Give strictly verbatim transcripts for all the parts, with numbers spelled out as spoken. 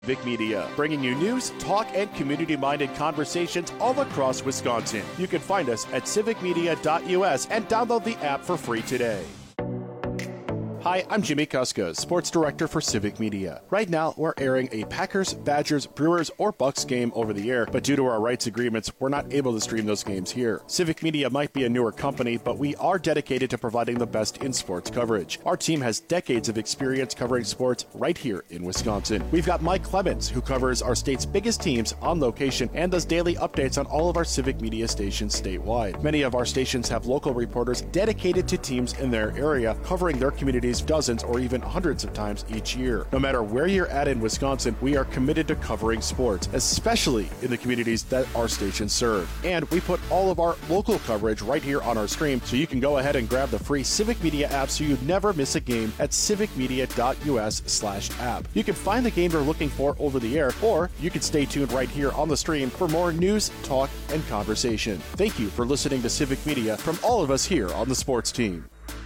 Civic Media, bringing you news, talk, and community-minded conversations all across Wisconsin. You can find us at civic media dot U S and download the app for free today. Hi, I'm Jimmy Kuska, Sports Director for Civic Media. Right now, we're airing a Packers, Badgers, Brewers, or Bucks game over the air, but due to our rights agreements, we're not able to stream those games here. Civic Media might be a newer company, but we are dedicated to providing the best in sports coverage. Our team has decades of experience covering sports right here in Wisconsin. We've got Mike Clemens, who covers our state's biggest teams on location and does daily updates on all of our Civic Media stations statewide. Many of our stations have local reporters dedicated to teams in their area, covering their communities dozens or even hundreds of times each year. No matter where you're at in Wisconsin, we are committed to covering sports, especially in the communities that our stations serve. And we put all of our local coverage right here on our stream, so you can go ahead and grab the free Civic Media app so you never miss a game at civic media dot U S slash app. You can find the game you're looking for over the air, or you can stay tuned right here on the stream for more news, talk, and conversation. Thank you for listening to Civic Media from all of us here on the sports team.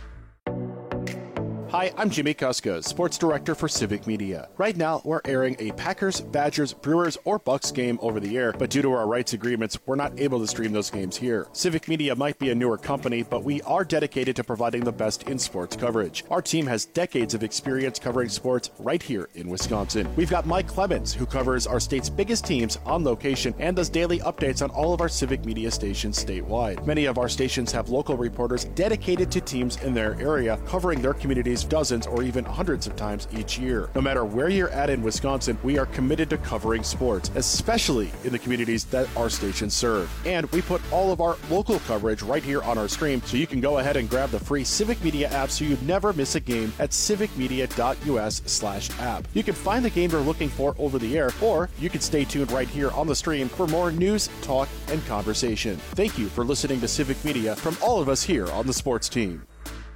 Hi, I'm Jimmy Kuska, Sports Director for Civic Media. Right now, we're airing a Packers, Badgers, Brewers, or Bucks game over the air, but due to our rights agreements, we're not able to stream those games here. Civic Media might be a newer company, but we are dedicated to providing the best in sports coverage. Our team has decades of experience covering sports right here in Wisconsin. We've got Mike Clemens, who covers our state's biggest teams on location and does daily updates on all of our Civic Media stations statewide. Many of our stations have local reporters dedicated to teams in their area, covering their communities dozens or even hundreds of times each year. No matter where you're at in Wisconsin, we are committed to covering sports, especially in the communities that our stations serve. And we put all of our local coverage right here on our stream, so you can go ahead and grab the free Civic Media app so you never miss a game at civic media dot U S slash app. You can find the game you're looking for over the air, or you can stay tuned right here on the stream for more news, talk, and conversation. Thank you for listening to Civic Media from all of us here on the sports team.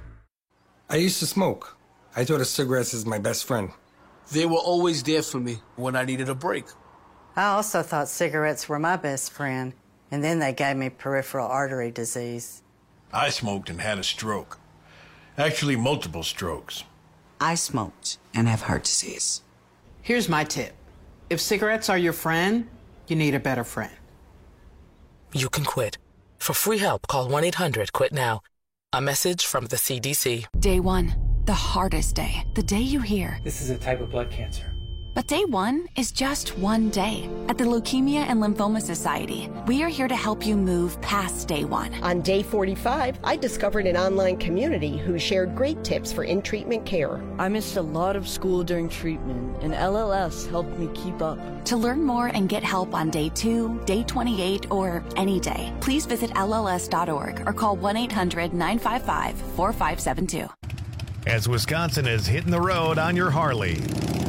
I used to smoke. I thought of cigarettes as my best friend. They were always there for me when I needed a break. I also thought cigarettes were my best friend, and then they gave me peripheral artery disease. I smoked and had a stroke. Actually, multiple strokes. I smoked and have heart disease. Here's my tip. If cigarettes are your friend, you need a better friend. You can quit. For free help, call one eight hundred quit now. A message from the C D C. Day one, the hardest day. The day you hear, this is a type of blood cancer. But day one is just one day. At the Leukemia and Lymphoma Society, we are here to help you move past day one. On day forty-five, I discovered an online community who shared great tips for in-treatment care. I missed a lot of school during treatment, and L L S helped me keep up. To learn more and get help on day two, day twenty-eight, or any day, please visit L L S dot org or call one eight hundred nine five five four five seven two. As Wisconsin is hitting the road on your Harley,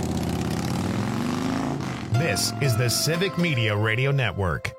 this is the Civic Media Radio Network.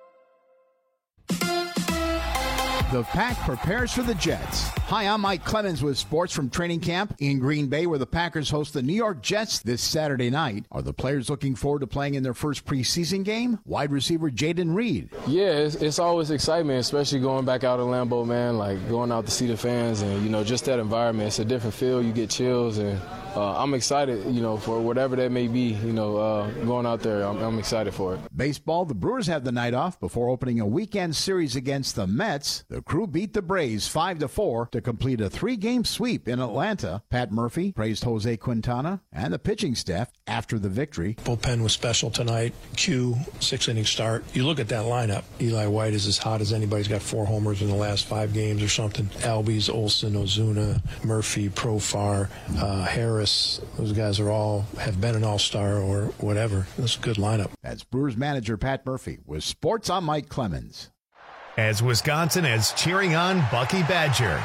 The Pack prepares for the Jets. Hi, I'm Mike Clemens with sports from training camp in Green Bay, where the Packers host the New York Jets this Saturday night. Are the players looking forward to playing in their first preseason game? Wide receiver Jaden Reed. Yeah, it's, it's always excitement, especially going back out in Lambeau, man, like going out to see the fans and, you know, just that environment. It's a different feel. You get chills, and uh, I'm excited, you know, for whatever that may be, you know, uh, going out there. I'm, I'm excited for it. Baseball, the Brewers have the night off before opening a weekend series against the Mets. The Crew beat the Braves five to four to complete a three-game sweep in Atlanta. Pat Murphy praised Jose Quintana and the pitching staff after the victory. Bullpen was special tonight. Q, six-inning start. You look at that lineup. Eli White is as hot as anybody. He's got four homers in the last five games or something. Albies, Olson, Ozuna, Murphy, Profar, uh, Harris. Those guys are all have been an all-star or whatever. That's a good lineup. That's Brewers manager Pat Murphy with Sports on Mike Clemens. As Wisconsin is cheering on Bucky Badger,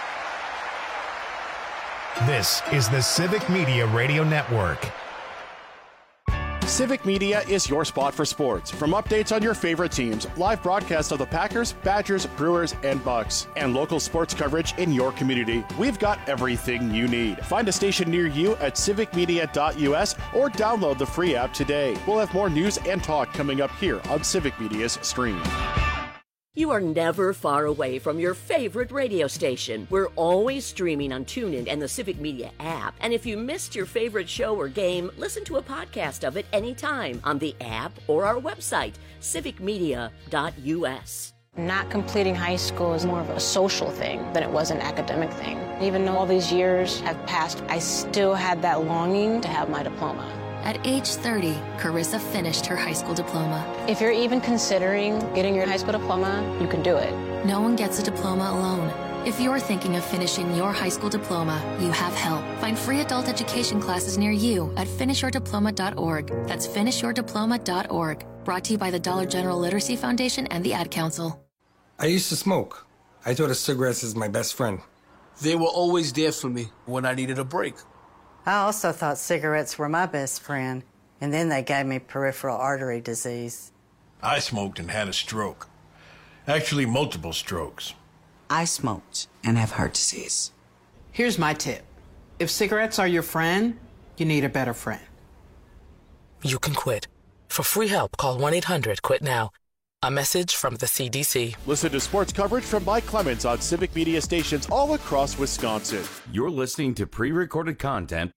this is the Civic Media Radio Network. Civic Media is your spot for sports. From updates on your favorite teams, live broadcasts of the Packers, Badgers, Brewers, and Bucks, and local sports coverage in your community, we've got everything you need. Find a station near you at civic media dot U S or download the free app today. We'll have more news and talk coming up here on Civic Media's stream. You are never far away from your favorite radio station. We're always streaming on TuneIn and the Civic Media app. And if you missed your favorite show or game, listen to a podcast of it anytime on the app or our website, civic media dot u s. Not completing high school is more of a social thing than it was an academic thing. Even though all these years have passed, I still had that longing to have my diploma. At age thirty, Carissa finished her high school diploma. If you're even considering getting your high school diploma, you can do it. No one gets a diploma alone. If you're thinking of finishing your high school diploma, you have help. Find free adult education classes near you at finish your diploma dot org. That's finish your diploma dot org. Brought to you by the Dollar General Literacy Foundation and the Ad Council. I used to smoke. I thought a cigarette is my best friend. They were always there for me when I needed a break. I also thought cigarettes were my best friend, and then they gave me peripheral artery disease. I smoked and had a stroke. Actually, multiple strokes. I smoked and have heart disease. Here's my tip. If cigarettes are your friend, you need a better friend. You can quit. For free help, call one eight hundred quit now. A message from the C D C. Listen to sports coverage from Mike Clemens on Civic Media stations all across Wisconsin. You're listening to pre-recorded content.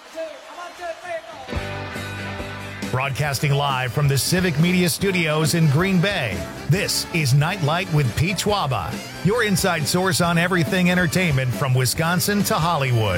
Broadcasting live from the Civic Media Studios in Green Bay, this is Nightlight with Pete Schwaba, your inside source on everything entertainment from Wisconsin to Hollywood.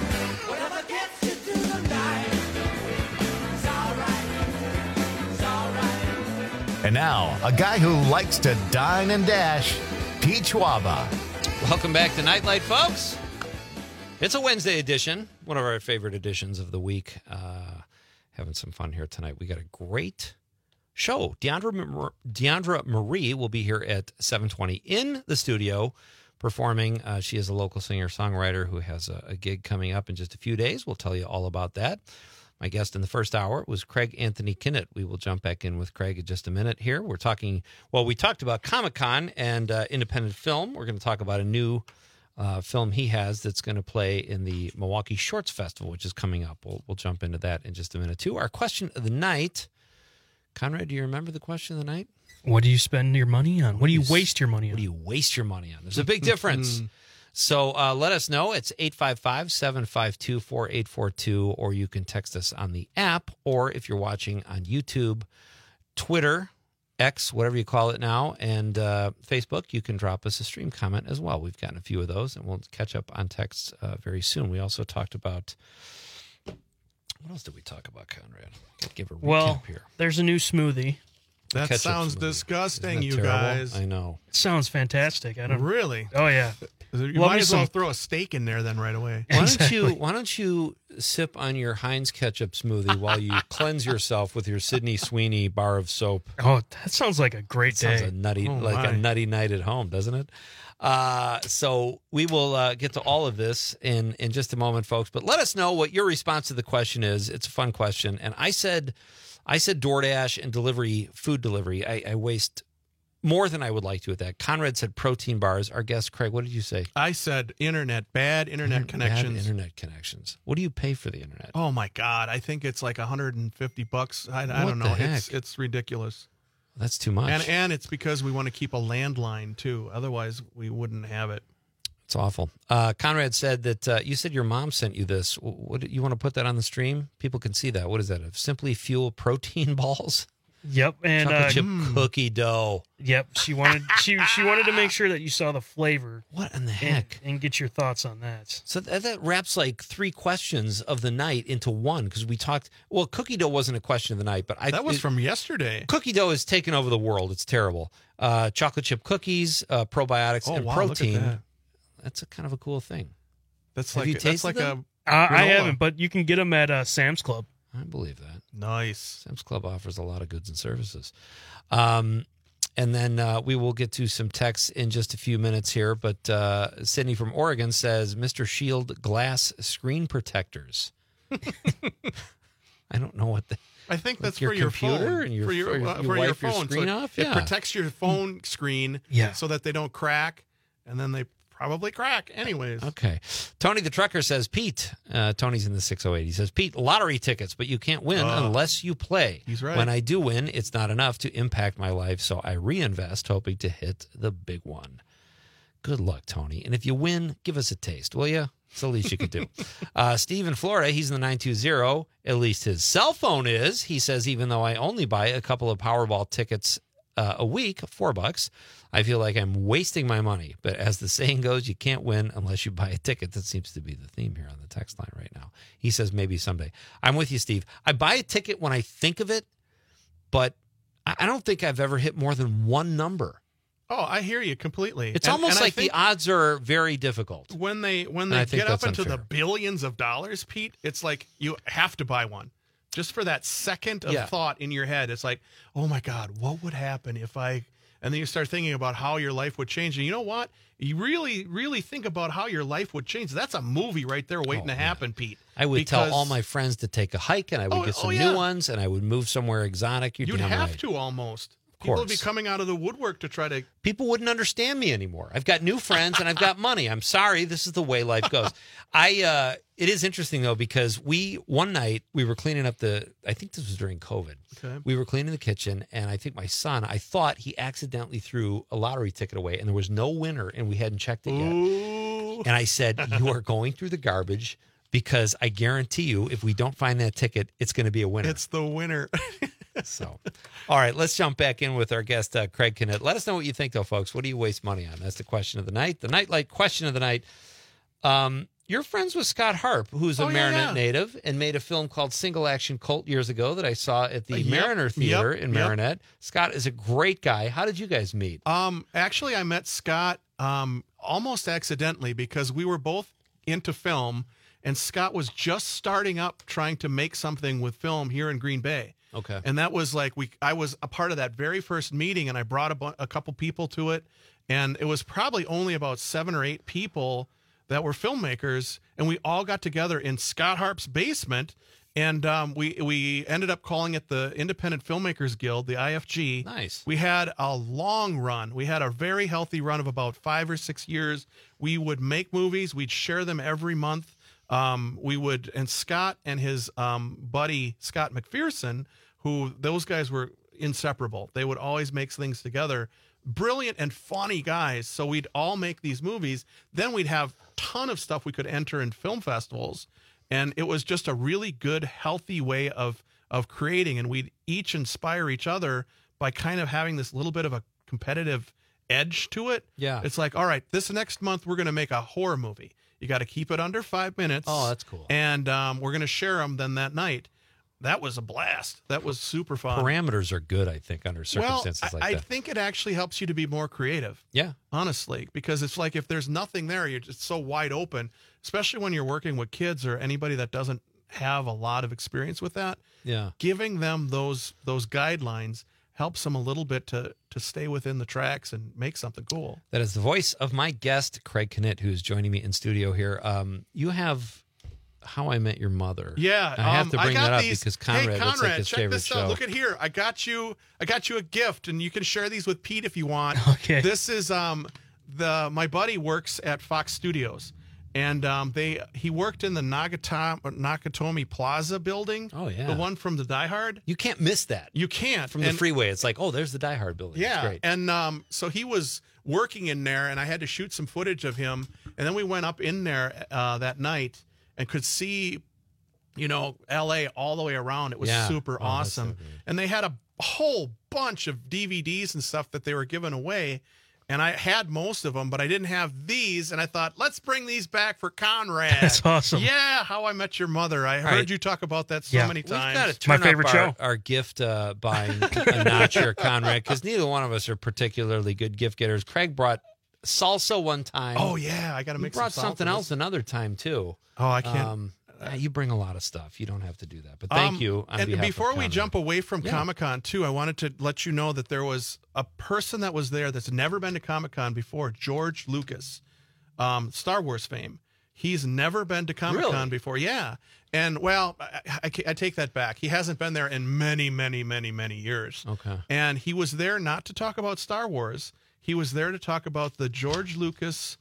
And now, a guy who likes to dine and dash, Pete Schwaba. Welcome back to Nightlight, folks. It's a Wednesday edition, one of our favorite editions of the week. Uh, having some fun here tonight. We got a great show. Deandra, Deandra Marie will be here at seven twenty in the studio performing. Uh, she is a local singer-songwriter who has a, a gig coming up in just a few days. We'll tell you all about that. My guest in the first hour was Craig Anthony Kinnett. We will jump back in with Craig in just a minute here. We're talking, well, we talked about Comic-Con and uh, independent film. We're going to talk about a new uh, film he has that's going to play in the Milwaukee Shorts Festival, which is coming up. We'll, we'll jump into that in just a minute, too. Our question of the night. Conrad, do you remember the question of the night? What do you spend your money on? What do you waste your money on? What do you waste your money on? There's a big difference. So uh, let us know. It's eight five five, seven five two, four eight four two, or you can text us on the app, or if you're watching on YouTube, Twitter, X, whatever you call it now, and uh, Facebook, you can drop us a stream comment as well. We've gotten a few of those, and we'll catch up on texts uh, very soon. We also talked about, what else did we talk about, Conrad? Give a recap well, here. There's a new smoothie. That Ketchup sounds smoothie. disgusting, Isn't that you terrible? guys. I know. It sounds fantastic. I don't Really? Oh yeah. You Love might me as well some- throw a steak in there then right away. Why don't you Why don't you sip on your Heinz ketchup smoothie while you cleanse yourself with your Sydney Sweeney bar of soap? Oh, that sounds like a great Sounds day. a nutty, Oh, like my. a nutty night at home, doesn't it? Uh, so we will uh, get to all of this in in just a moment, folks. But let us know what your response to the question is. It's a fun question, and I said, I said DoorDash and delivery, food delivery. I, I waste more than I would like to with that. Conrad said protein bars. Our guest, Craig, what did you say? I said internet, bad internet Bad connections. internet connections. What do you pay for the internet? Oh my God! I think it's like one hundred fifty bucks. I, I What don't the know. heck? It's it's ridiculous. That's too much. And and it's because we want to keep a landline too. Otherwise, we wouldn't have it. It's awful. Uh, Conrad said that uh, you said your mom sent you this. What, you want to put that on the stream? People can see that. What is that? Simply Fuel protein balls? Yep, and Chocolate uh, chip mm. cookie dough. Yep, she wanted she she wanted to make sure that you saw the flavor. What in the and, heck? And get your thoughts on that. So that, that wraps like three questions of the night into one because we talked. Well, cookie dough wasn't a question of the night, but I That was it, from yesterday. Cookie dough has taken over the world. It's terrible. Uh, chocolate chip cookies, uh, probiotics, Oh, and wow, look at protein. that. That's a kind of a cool thing. That's Have like you that's tasted like them? a. Uh, I granola. haven't, but you can get them at uh, Sam's Club. I believe that. Nice. Sam's Club offers a lot of goods and services. Um, and then uh, we will get to some texts in just a few minutes here. But uh, Sydney from Oregon says, Mister Shield glass screen protectors. I don't know what the... I think Like that's your for your computer phone. and your- for your, or you uh, for your wipe your phone. screen so off? It Yeah. protects your phone screen Yeah. so that they don't crack, and then they probably crack anyways. Okay. Tony the Trucker says, Pete, uh, Tony's in the six oh eight. He says, Pete, lottery tickets, but you can't win Uh, unless you play. He's right. When I do win, it's not enough to impact my life, so I reinvest, hoping to hit the big one. Good luck, Tony. And if you win, give us a taste, will you? It's the least you could do. uh, Steve in Florida, he's in the nine two zero. At least his cell phone is. He says, even though I only buy a couple of Powerball tickets uh, a week, four bucks, I feel like I'm wasting my money. But as the saying goes, you can't win unless you buy a ticket. That seems to be the theme here on the text line right now. He says, maybe someday. I'm with you, Steve. I buy a ticket when I think of it, but I I don't think I've ever hit more than one number. Oh, I hear you completely. It's And- almost and I like the think odds are very difficult. when they when And they I think get up that's into the unfair. billions of dollars, Pete, it's like you have to buy one. Just for that second of Yeah. thought in your head, it's like, oh my God, what would happen if I? And then you start thinking about how your life would change. And you know what? You really, really think about how your life would change. That's a movie right there waiting Oh, to happen, Pete. I would tell Because all my friends to take a hike, and I would Oh, get some oh, yeah. new ones, and I would move somewhere exotic. You're You'd damn have right. to almost. Of People would be course. coming out of the woodwork to try to. People wouldn't understand me anymore. I've got new friends and I've got money. I'm sorry. This is the way life goes. I, uh, it is interesting though, because we, one night we were cleaning up the, I think this was during COVID. Okay. We were cleaning the kitchen and I think my son, I thought he accidentally threw a lottery ticket away and there was no winner and we hadn't checked it yet. Ooh. And I said, you are going through the garbage because I guarantee you, if we don't find that ticket, it's going to be a winner. It's the winner. So, all right, let's jump back in with our guest, uh, Craig Knitt. Let us know what you think, though, folks. What do you waste money on? That's the question of the night. The Nightlight question of the night. Um, you're friends with Scott Harp, who's a Oh, yeah, Marinette yeah. native and made a film called Single Action Colt years ago that I saw at the Uh, yep, Mariner Theater yep, in yep. Marinette. Scott is a great guy. How did you guys meet? Um, actually, I met Scott um, almost accidentally because we were both into film, and Scott was just starting up trying to make something with film here in Green Bay. Okay. And that was like we. I was a part of that very first meeting, and I brought a, bu- a couple people to it, and it was probably only about seven or eight people that were filmmakers, and we all got together in Scott Harp's basement. And um, we we ended up calling it the Independent Filmmakers Guild, the I F G. Nice. We had a long run. We had a very healthy run of about five or six years. We would make movies. We'd share them every month. Um, we would, and Scott and his um, buddy Scott McPherson, who those guys were inseparable. They would always make things together. Brilliant and funny guys. So we'd all make these movies. Then we'd have a ton of stuff we could enter in film festivals. And it was just a really good, healthy way of of creating. And we'd each inspire each other by kind of having this little bit of a competitive edge to it. Yeah. It's like, all right, this next month we're going to make a horror movie. You got to keep it under five minutes. Oh, that's cool. And um, we're going to share them then that night. That was a blast. That was super fun. Parameters are good, I think, under circumstances well, I, like I that. think it actually helps you to be more creative. Yeah. Honestly, because it's like if there's nothing there, you're just so wide open, especially when you're working with kids or anybody that doesn't have a lot of experience with that. Yeah. Giving them those those guidelines helps them a little bit to to stay within the tracks and make something cool. That is the voice of my guest, Craig Knitt, who's joining me in studio here. Um, you have How I Met Your Mother. Yeah, I have um, to bring I got that up these, because Conrad, hey, that's Conrad, like his check favorite this show. out. Look at here. I got you. I got you a gift, and you can share these with Pete if you want. Okay. This is um the my buddy works at Fox Studios, and um they he worked in the Nagata, Nakatomi Plaza building. Oh, yeah. the one from the Die Hard. You can't miss that. You can't From the And- freeway, it's like, oh, there's the Die Hard building. It's Yeah, great. and um, so he was working in there, and I had to shoot some footage of him. And then we went up in there uh, that night and could see, you know, L A all the way around. It was Yeah. super Oh, that's so awesome. good. And they had a whole bunch of D V Ds and stuff that they were giving away. And I had most of them, but I didn't have these. And I thought, let's bring these back for Conrad. That's awesome. Yeah, How I Met Your Mother. I heard right. you talk about that so Yeah. many We've got times. to turn My favorite up our, show. our gift uh, buying a notch here, Conrad, because neither one of us are particularly good gift getters. Craig brought salsa one time. Oh, yeah, I got to You make brought some something salsa. else another time, too. Oh, I can't. Um, yeah, you bring a lot of stuff. You don't have to do that. But thank Um, you. On and behalf of before we Conrad. jump away from Yeah. Comic-Con, too, I wanted to let you know that there was a person that was there that's never been to Comic-Con before, George Lucas, um, Star Wars fame. He's never been to Comic-Con Really? before. Yeah. And, well, I, I, I take that back. He hasn't been there in many, many, many, many years. Okay. And he was there not to talk about Star Wars. He was there to talk about the George Lucas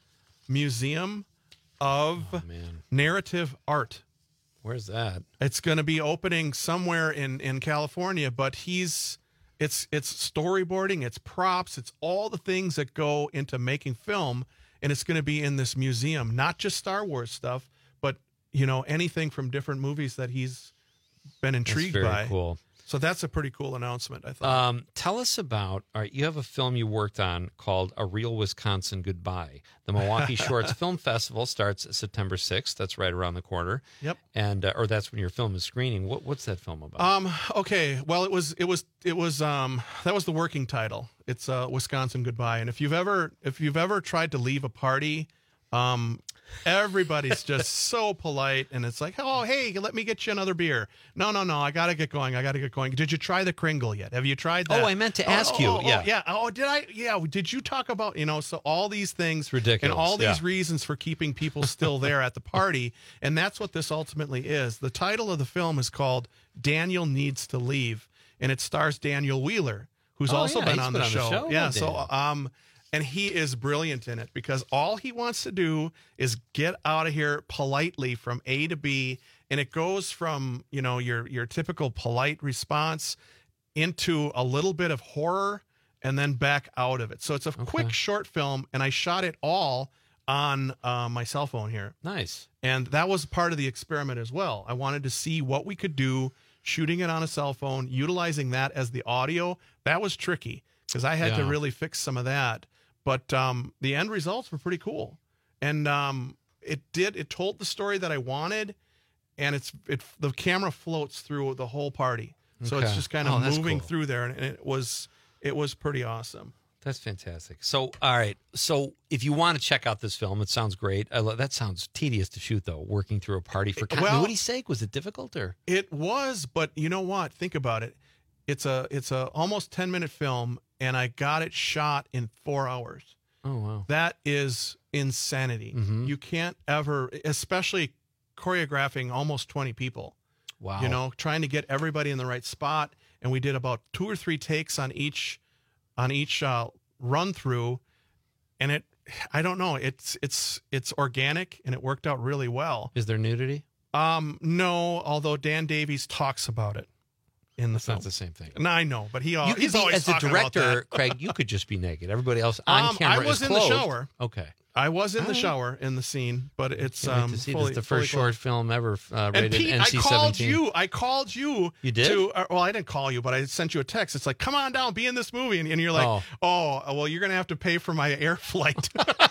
Museum of oh, man. Narrative Art. Where's that? It's going to be opening somewhere in, in California, but he's it's it's storyboarding, it's props, it's all the things that go into making film, and it's going to be in this museum, not just Star Wars stuff, but you know anything from different movies that he's been intrigued That's very by. Cool. So that's a pretty cool announcement, I thought. Um, tell us about, all right, you have a film you worked on called A Real Wisconsin Goodbye. The Milwaukee Shorts Film Festival starts September sixth. That's right around the corner. Yep. And, uh, or that's when your film is screening. What, what's that film about? Um, okay. Well, it was, it was, it was, um, that was the working title. It's uh, Wisconsin Goodbye. And if you've ever, if you've ever tried to leave a party, um, everybody's just so polite, and it's like, oh, hey, let me get you another beer. No, no, no, I got to get going. I got to get going. Did you try the Kringle yet? Have you tried that? Oh, I meant to oh, ask oh, you. Oh, yeah. Oh, yeah. Oh, did I? Yeah. Did you talk about, you know, so all these things. It's ridiculous. And all these yeah. reasons for keeping people still there at the party. And that's what this ultimately is. The title of the film is called Daniel Needs to Leave, and it stars Daniel Wheeler, who's oh, also yeah, been, on, on been the on show. the show. Yeah. Oh, so, um, and he is brilliant in it because all he wants to do is get out of here politely from A to B. And it goes from, you know, your, your typical polite response into a little bit of horror and then back out of it. So it's a Okay. quick short film, and I shot it all on uh, my cell phone here. Nice. And that was part of the experiment as well. I wanted to see what we could do shooting it on a cell phone, utilizing that as the audio. That was tricky because I had Yeah. to really fix some of that. But um, the end results were pretty cool. And um, it did, it told the story that I wanted, and it's it the camera floats through the whole party. So Okay. it's just kind Oh, of that's moving cool. through there, and it was it was pretty awesome. That's fantastic. So, all right. So, if you want to check out this film, it sounds great. I lo- that sounds tedious to shoot, though. Working through a party for Well- continuity's sake, was it difficult or? It was, but you know what? Think about it. It's a it's a almost ten minute film, and I got it shot in four hours. Oh wow, that is insanity. Mhm. You can't ever, especially choreographing almost twenty people. Wow. You know, trying to get everybody in the right spot, and we did about two or three takes on each on each uh, run through, and it. I don't know. It's it's it's organic, and it worked out really well. Is there nudity? Um, no, although Dan Davies talks about it in the That's film. not the same thing. No, I know, but he al- You could he's be, always as a talking about director, that. Craig, you could just be naked. Everybody else on Um, camera I was is in the clothed. shower. Okay. I was in All the right. shower in the scene, but it's Can't wait um to see fully, this. The fully first short clothed. film ever uh, And rated Pete, N C I called seventeen. you. I called you. You did? To, uh, well, I didn't call you, but I sent you a text. It's like, come on down, be in this movie, and, and you're like, Oh. oh. well, you're gonna have to pay for my air flight.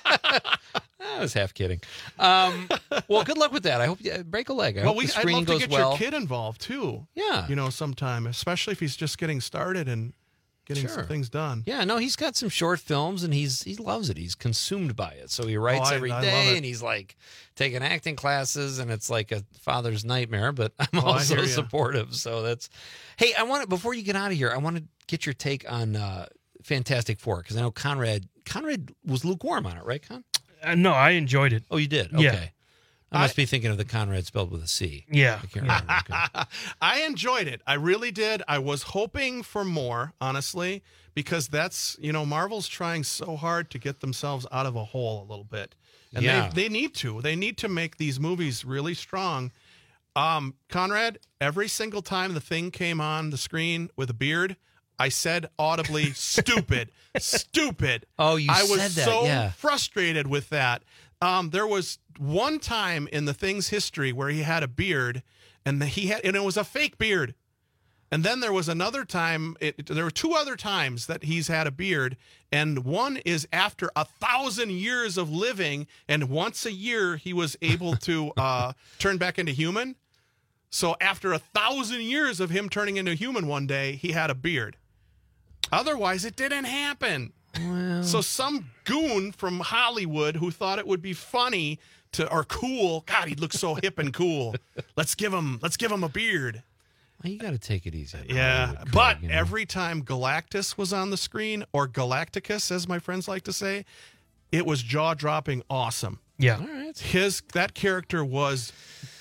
I was half kidding. Um, well, good luck with that. I hope you break a leg. I well, hope we the I'd screen love to goes get well. your kid involved too. Yeah. you know, sometime, especially if he's just getting started and getting Sure. some things done. Yeah, no, he's got some short films and he's he loves it. He's consumed by it. So he writes Oh, I- every I love day it. and he's like taking acting classes and it's like a father's nightmare, but I'm Oh, I also hear ya. supportive. So that's Hey, I want to before you get out of here, I want to get your take on uh, Fantastic Four because I know Conrad Conrad was lukewarm on it, right, Con? Uh, no, I enjoyed it. Oh, you did? Yeah. Okay. I must be thinking of the Conrad spelled with a C. Yeah. I can't remember. Okay. I enjoyed it. I really did. I was hoping for more, honestly, because that's, you know, Marvel's trying so hard to get themselves out of a hole a little bit. And Yeah. they, they need to. They need to make these movies really strong. Um, Conrad, every single time the Thing came on the screen with a beard, I said audibly, stupid, stupid. Oh, you I was said that, so yeah. frustrated with that. Um, there was one time in the Thing's history where he had a beard, and the, he had, and it was a fake beard. And then there was another time. It, there were two other times that he's had a beard, and one is after a thousand years of living, and once a year he was able to uh, turn back into human. So after a thousand years of him turning into human, one day he had a beard. Otherwise, it didn't happen. Well. So some goon from Hollywood who thought it would be funny to or cool. God, he looks so hip and cool. Let's give him. Let's give him a beard. Well, you got to take it easy. on Yeah, Hollywood, but Craig, you know? every time Galactus was on the screen, or Galacticus, as my friends like to say, it was jaw-dropping awesome. Yeah. All right. His that character was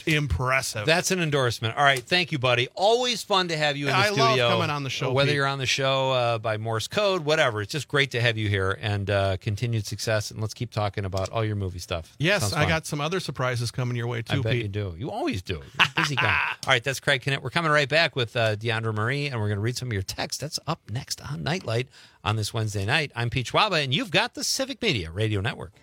impressive. That's an endorsement. All right, thank you, buddy. Always fun to have you in the I studio. love coming on the show, Whether Pete. you're on the show uh, by Morse code, whatever. It's just great to have you here, and uh, continued success. And let's keep talking about all your movie stuff. Yes, Sounds I fun. got some other surprises coming your way too, I bet Pete. you do. You always do. You're a busy guy. All right, that's Craig Connett. We're coming right back with uh, Deandra Marie, and we're going to read some of your texts. That's up next on Nightlight on this Wednesday night. I'm Pete Schwaba, and you've got the Civic Media Radio Network.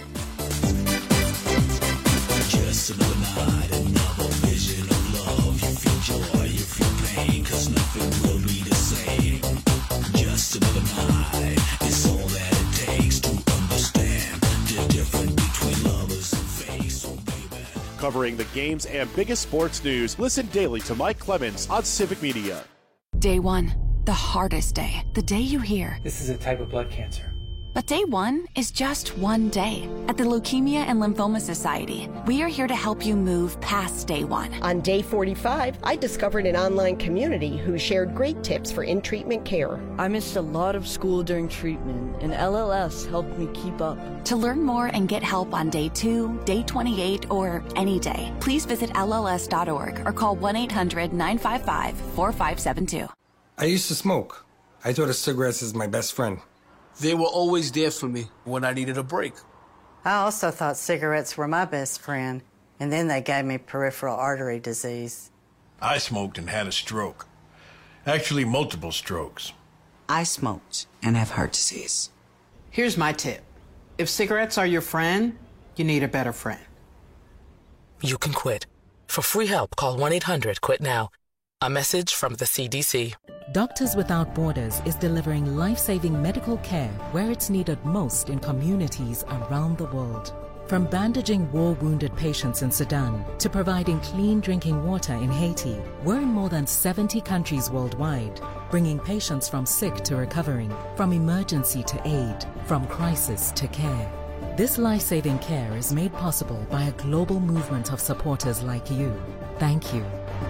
Just another night, another vision of love. You feel joy, you feel pain, cause nothing will be the same. Just another night, it's all that it takes to understand the difference between lovers and fake. So baby, Covering the games and biggest sports news, listen daily to Mike Clemens on Civic Media. Day one, the hardest day. The day you hear. This is a type of blood cancer. But day one is just one day. At the Leukemia and Lymphoma Society, we are here to help you move past day one. On day forty-five, I discovered an online community who shared great tips for in-treatment care. I missed a lot of school during treatment, and L L S helped me keep up. To learn more and get help on day two, day twenty-eight, or any day, please visit L L S dot org or call one eight hundred nine five five four five seven two. I used to smoke. I thought of cigarettes as my best friend. They were always there for me when I needed a break. I also thought cigarettes were my best friend, and then they gave me peripheral artery disease. I smoked and had a stroke. Actually, multiple strokes. I smoked and have heart disease. Here's my tip. If cigarettes are your friend, you need a better friend. You can quit. For free help, call one eight hundred quit now. A message from the C D C. Doctors Without Borders is delivering life-saving medical care where it's needed most in communities around the world. From bandaging war-wounded patients in Sudan to providing clean drinking water in Haiti, we're in more than seventy countries worldwide, bringing patients from sick to recovering, from emergency to aid, from crisis to care. This life-saving care is made possible by a global movement of supporters like you. Thank you.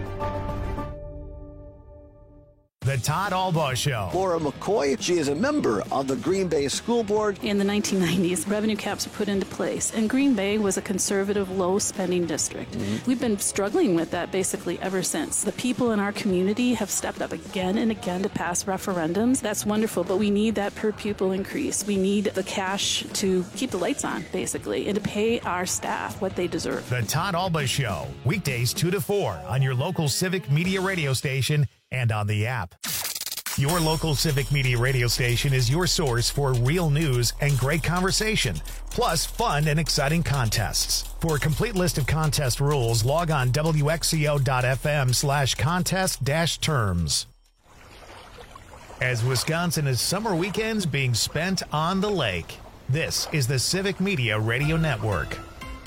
The Todd Albaugh Show. Laura McCoy, she is a member of the Green Bay School Board. In the nineteen nineties, revenue caps were put into place, and Green Bay was a conservative, low-spending district. Mm-hmm. We've been struggling with that basically ever since. The people in our community have stepped up again and again to pass referendums. That's wonderful, but we need that per-pupil increase. We need the cash to keep the lights on, basically, and to pay our staff what they deserve. The Todd Albaugh Show, weekdays two to four on your local Civic Media radio station and on the app. Your local Civic Media radio station is your source for real news and great conversation, plus fun and exciting contests. For a complete list of contest rules, log on W X C O dot F M slash contest dash terms. As Wisconsin is summer weekends being spent on the lake, this is the Civic Media Radio Network.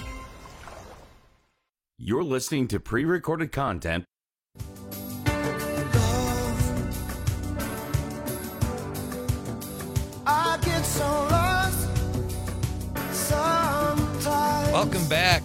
You're listening to pre-recorded content. I get so lost sometimes. Welcome back.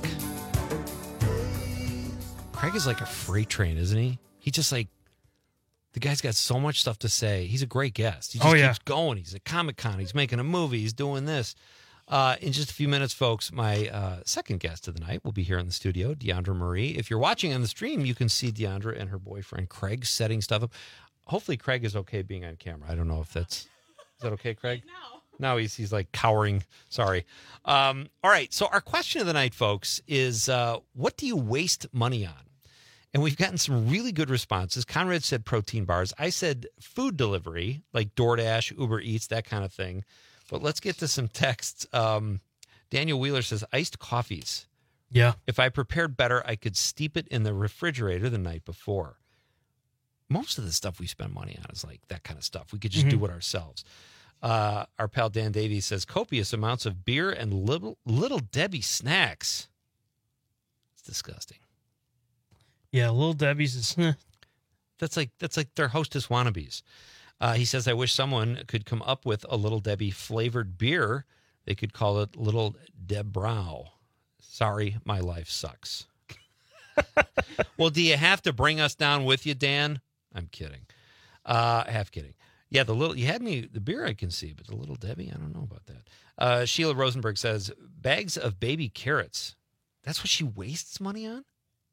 Craig is like a freight train, isn't he? He just like, the guy's got so much stuff to say. He's a great guest. He just Oh, yeah. keeps going. He's at Comic-Con. He's making a movie. He's doing this. Uh, in just a few minutes, folks, my uh, second guest of the night will be here in the studio, Deandra Marie. If you're watching on the stream, you can see Deandra and her boyfriend, Craig, setting stuff up. Hopefully, Craig is okay being on camera. I don't know if that's... Is that okay, Craig? No. No, he's, he's like cowering. Sorry. Um, all right, so our question of the night, folks, is uh, what do you waste money on? And we've gotten some really good responses. Conrad said protein bars. I said food delivery, like DoorDash, Uber Eats, that kind of thing. But let's get to some texts. Um, Daniel Wheeler says iced coffees. Yeah. If I prepared better, I could steep it in the refrigerator the night before. Most of the stuff we spend money on is like that kind of stuff. We could just Mhm. do it ourselves. Uh, our pal Dan Davies says copious amounts of beer and little, little Debbie snacks. It's disgusting. Yeah, Little Debbie's is... That's like that's like their Hostess wannabes. Uh, he says, I wish someone could come up with a Little Debbie flavored beer. They could call it Little Deb Brow. Sorry, my life sucks. Well, do you have to bring us down with you, Dan? I'm kidding. Uh, half kidding. Yeah, the little you had me the beer I can see, but the Little Debbie, I don't know about that. Uh, Sheila Rosenberg says bags of baby carrots. That's what she wastes money on?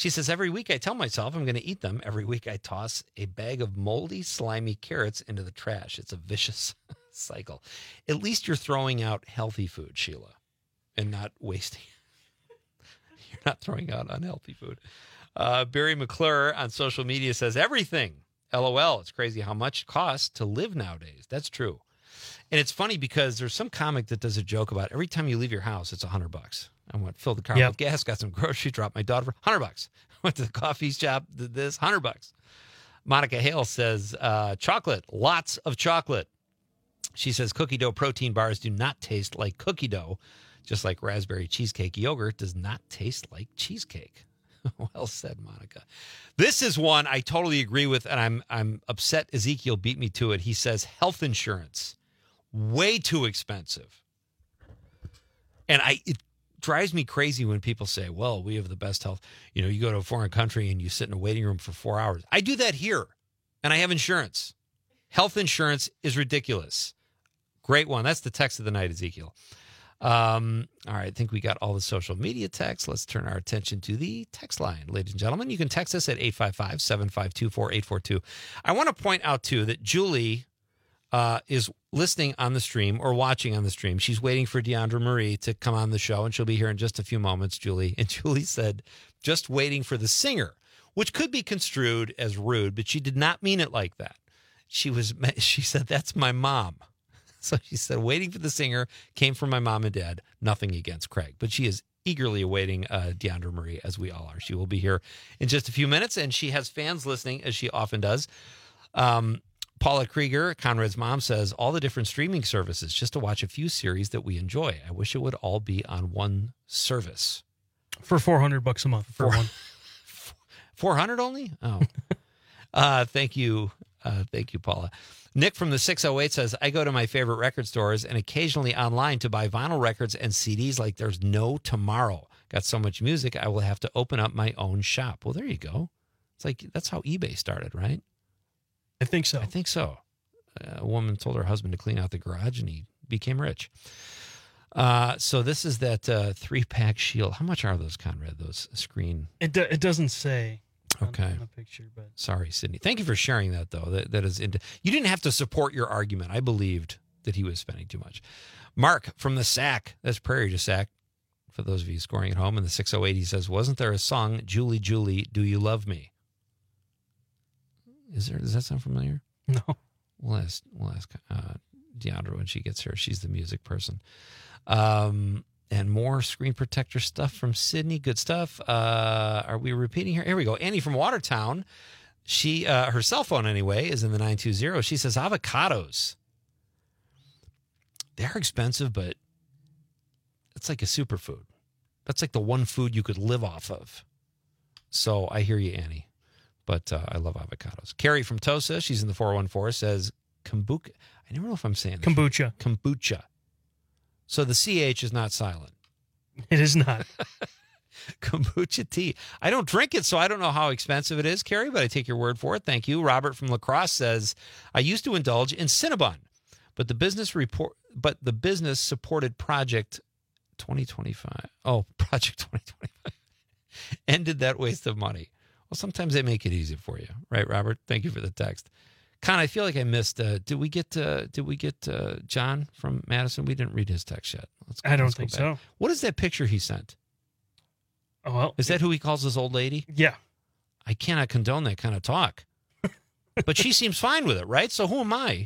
She says, every week I tell myself I'm going to eat them. Every week I toss a bag of moldy, slimy carrots into the trash. It's a vicious cycle. At least you're throwing out healthy food, Sheila, and not wasting. You're not throwing out unhealthy food. Uh, Barry McClure on social media says, everything. LOL. It's crazy how much it costs to live nowadays. That's true. And it's funny because there's some comic that does a joke about every time you leave your house, it's a hundred bucks. I went, filled the car Yep. with gas, got some groceries, dropped my daughter for hundred bucks. Went to the coffee shop, did this, hundred bucks. Monica Hale says, uh, chocolate, lots of chocolate. She says, cookie dough protein bars do not taste like cookie dough, just like raspberry cheesecake yogurt does not taste like cheesecake. Well said, Monica. This is one I totally agree with, and I'm I'm upset Ezekiel beat me to it. He says health insurance, way too expensive. And I it drives me crazy when people say, well, we have the best health. You know, you go to a foreign country and you sit in a waiting room for four hours. I do that here, and I have insurance. Health insurance is ridiculous. Great one. That's the text of the night, Ezekiel. Um, all right, I think we got all the social media texts. Let's turn our attention to the text line. Ladies and gentlemen, you can text us at eight five five, seven five two, four eight four two. I want to point out, too, that Julie uh, is listening on the stream or watching on the stream. She's waiting for Deandra Marie to come on the show, and she'll be here in just a few moments, Julie. And Julie said, just waiting for the singer, which could be construed as rude, but she did not mean it like that. She was. She said, that's my mom. So she said, waiting for the singer came from my mom and dad. Nothing against Craig. But she is eagerly awaiting uh, Deandra Marie, as we all are. She will be here in just a few minutes, and she has fans listening, as she often does. Um, Paula Krieger, Conrad's mom, says, all the different streaming services just to watch a few series that we enjoy. I wish it would all be on one service. For four hundred bucks a month. For Four- one. four hundred only? Oh. uh, thank you. Uh, thank you, Paula. Nick from the six oh eight says, I go to my favorite record stores and occasionally online to buy vinyl records and C Ds like there's no tomorrow. Got so much music, I will have to open up my own shop. Well, there you go. It's like, that's how eBay started, right? I think so. I think so. A woman told her husband to clean out the garage and he became rich. Uh, so this is that uh, three-pack Shield. How much are those, Conrad, those screen? It, do, it doesn't say. Okay. On the picture, but sorry, Sydney. Thank you for sharing that, though. That that is, into, you didn't have to support your argument. I believed that he was spending too much. Mark from the Sack. That's Prairie to Sack. For those of you scoring at home in the six oh eight, he says, "Wasn't there a song, Julie, Julie, Do You Love Me?" Is there? Does that sound familiar? No. We'll ask. We'll ask uh, Deandra when she gets here. She's the music person. Um. And more screen protector stuff from Sydney. Good stuff. Uh, are we repeating here? Here we go. Annie from Watertown. She, uh, her cell phone anyway, is in the nine two zero. She says avocados. They're expensive, but it's like a superfood. That's like the one food you could live off of. So I hear you, Annie. But uh, I love avocados. Carrie from Tosa, she's in the four one four, says kombucha. I never know if I'm saying this. Kombucha. Kombucha. So the C H is not silent. It is not. Kombucha tea. I don't drink it, so I don't know how expensive it is, Carrie, but I take your word for it. Thank you. Robert from La Crosse says, I used to indulge in Cinnabon, but the business report, but the business supported Project twenty twenty-five. Oh, Project twenty twenty-five ended that waste of money. Well, sometimes they make it easy for you, right, Robert? Thank you for the text. Con, I feel like I missed. Uh, did we get? Uh, did we get uh, John from Madison? We didn't read his text yet. Let's, I don't let's think back. so. What is that picture he sent? Oh, well, is that who he calls his old lady? Yeah. I cannot condone that kind of talk, but she seems fine with it, right? So who am I?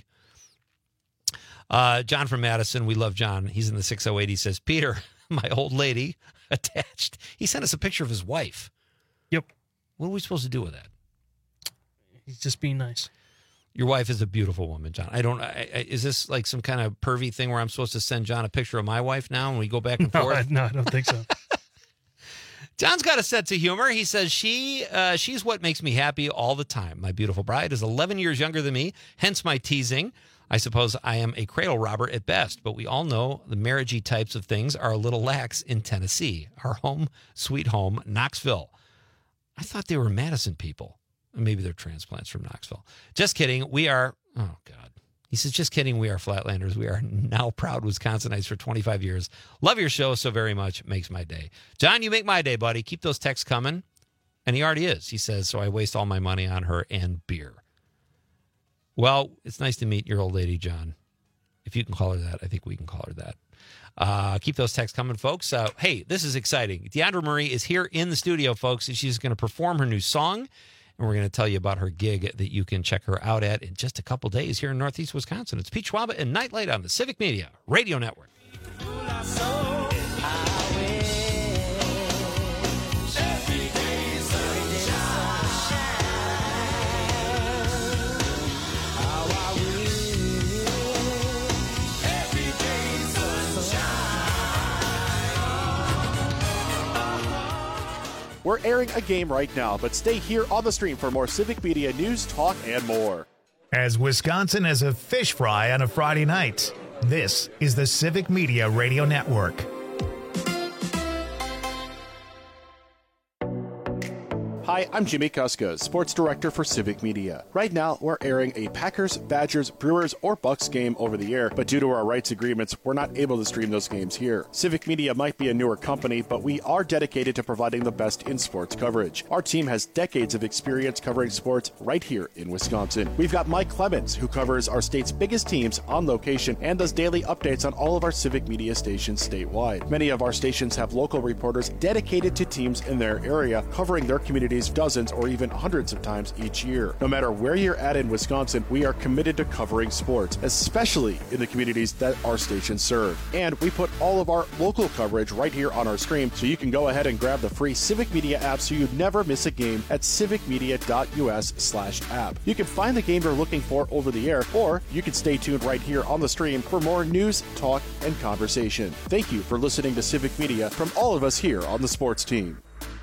Uh, John from Madison. We love John. He's in the six oh eight. He says, Peter, my old lady attached. He sent us a picture of his wife. Yep. What are we supposed to do with that? He's just being nice. Your wife is a beautiful woman, John. I don't. I, I, is this like some kind of pervy thing where I'm supposed to send John a picture of my wife now and we go back and no, forth? I, no, I don't think so. John's got a sense of humor. He says, she, uh, she's what makes me happy all the time. My beautiful bride is eleven years younger than me, hence my teasing. I suppose I am a cradle robber at best, but we all know the marriagey types of things are a little lax in Tennessee. Our home, sweet home, Knoxville. I thought they were Madison people. Maybe they're transplants from Knoxville. Just kidding. We are, oh, God. He says, just kidding. We are Flatlanders. We are now proud Wisconsinites for twenty-five years. Love your show so very much. Makes my day. John, you make my day, buddy. Keep those texts coming. And he already is. He says, so I waste all my money on her and beer. Well, it's nice to meet your old lady, John. If you can call her that, I think we can call her that. Uh, keep those texts coming, folks. Uh, hey, this is exciting. Deandra Marie is here in the studio, folks, and she's going to perform her new song. And we're going to tell you about her gig that you can check her out at in just a couple days here in Northeast Wisconsin. It's Pete Schwaba and Nightlight on the Civic Media Radio Network. We're airing a game right now, but stay here on the stream for more Civic Media news, talk, and more. As Wisconsin as a fish fry on a Friday night, this is the Civic Media Radio Network. Hi, I'm Jimmy Kuska, Sports Director for Civic Media. Right now, we're airing a Packers, Badgers, Brewers, or Bucks game over the air, but due to our rights agreements, we're not able to stream those games here. Civic Media might be a newer company, but we are dedicated to providing the best in sports coverage. Our team has decades of experience covering sports right here in Wisconsin. We've got Mike Clemens, who covers our state's biggest teams on location and does daily updates on all of our Civic Media stations statewide. Many of our stations have local reporters dedicated to teams in their area, covering their communities dozens or even hundreds of times each year. No matter where you're at in Wisconsin, we are committed to covering sports, especially in the communities that our stations serve. And we put all of our local coverage right here on our stream, so you can go ahead and grab the free Civic Media app so you never miss a game at civicmedia.us slash app. You can find the game you're looking for over the air, or you can stay tuned right here on the stream for more news, talk, and conversation. Thank you for listening to Civic Media from all of us here on the sports team.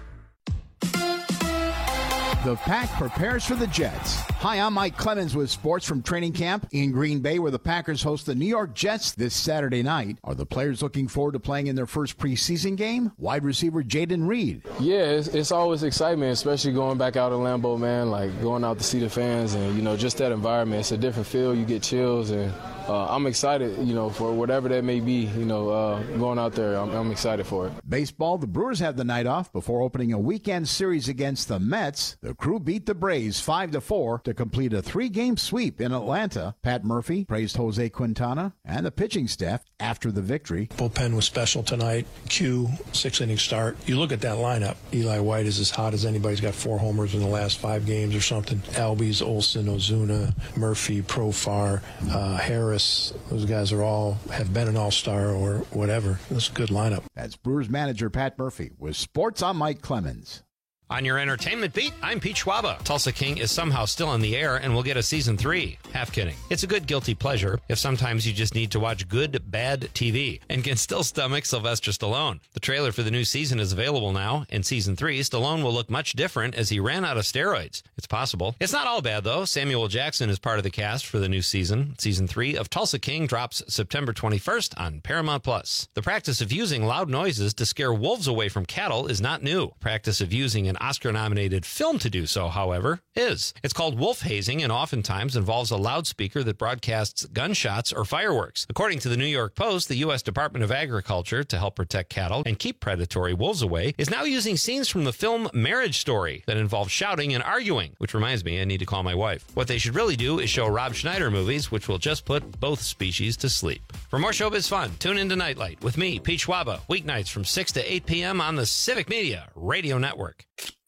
The Pack prepares for the Jets. Hi, I'm Mike Clemens with sports from training camp in Green Bay, where the Packers host the New York Jets this Saturday night. Are the players looking forward to playing in their first preseason game? Wide receiver Jaden Reed. Yeah, it's, it's always excitement, especially going back out in Lambeau, man, like going out to see the fans and, you know, just that environment. It's a different feel. You get chills, and uh, I'm excited, you know, for whatever that may be, you know, uh, going out there. I'm, I'm excited for it. Baseball, the Brewers have the night off before opening a weekend series against the Mets. The Crew beat the Braves five to four to complete a three-game sweep in Atlanta. Pat Murphy praised Jose Quintana and the pitching staff after the victory. Bullpen was special tonight. Q, six-inning start. You look at that lineup. Eli White is as hot as anybody's got four homers in the last five games or something. Albies, Olsen, Ozuna, Murphy, Profar, uh, Harris. Those guys are all have been an all-star or whatever. It's a good lineup. That's Brewers manager Pat Murphy with Sports on Mike Clemens. On your entertainment beat, I'm Pete Schwaba. Tulsa King is somehow still in the air and will get a season three. Half kidding. It's a good guilty pleasure if sometimes you just need to watch good, bad T V and can still stomach Sylvester Stallone. The trailer for the new season is available now. In season three, Stallone will look much different as he ran out of steroids. It's possible. It's not all bad, though. Samuel Jackson is part of the cast for the new season. Season three of Tulsa King drops September twenty-first on Paramount Plus. The practice of using loud noises to scare wolves away from cattle is not new. Practice of using an Oscar-nominated film to do so, however, is. It's called wolf hazing and oftentimes involves a loudspeaker that broadcasts gunshots or fireworks. According to the New York Post, the U S Department of Agriculture, to help protect cattle and keep predatory wolves away, is now using scenes from the film Marriage Story that involve shouting and arguing, which reminds me, I need to call my wife. What they should really do is show Rob Schneider movies, which will just put both species to sleep. For more showbiz fun, tune into Nightlight with me, Pete Schwaba, weeknights from six to eight p.m. on the Civic Media Radio Network.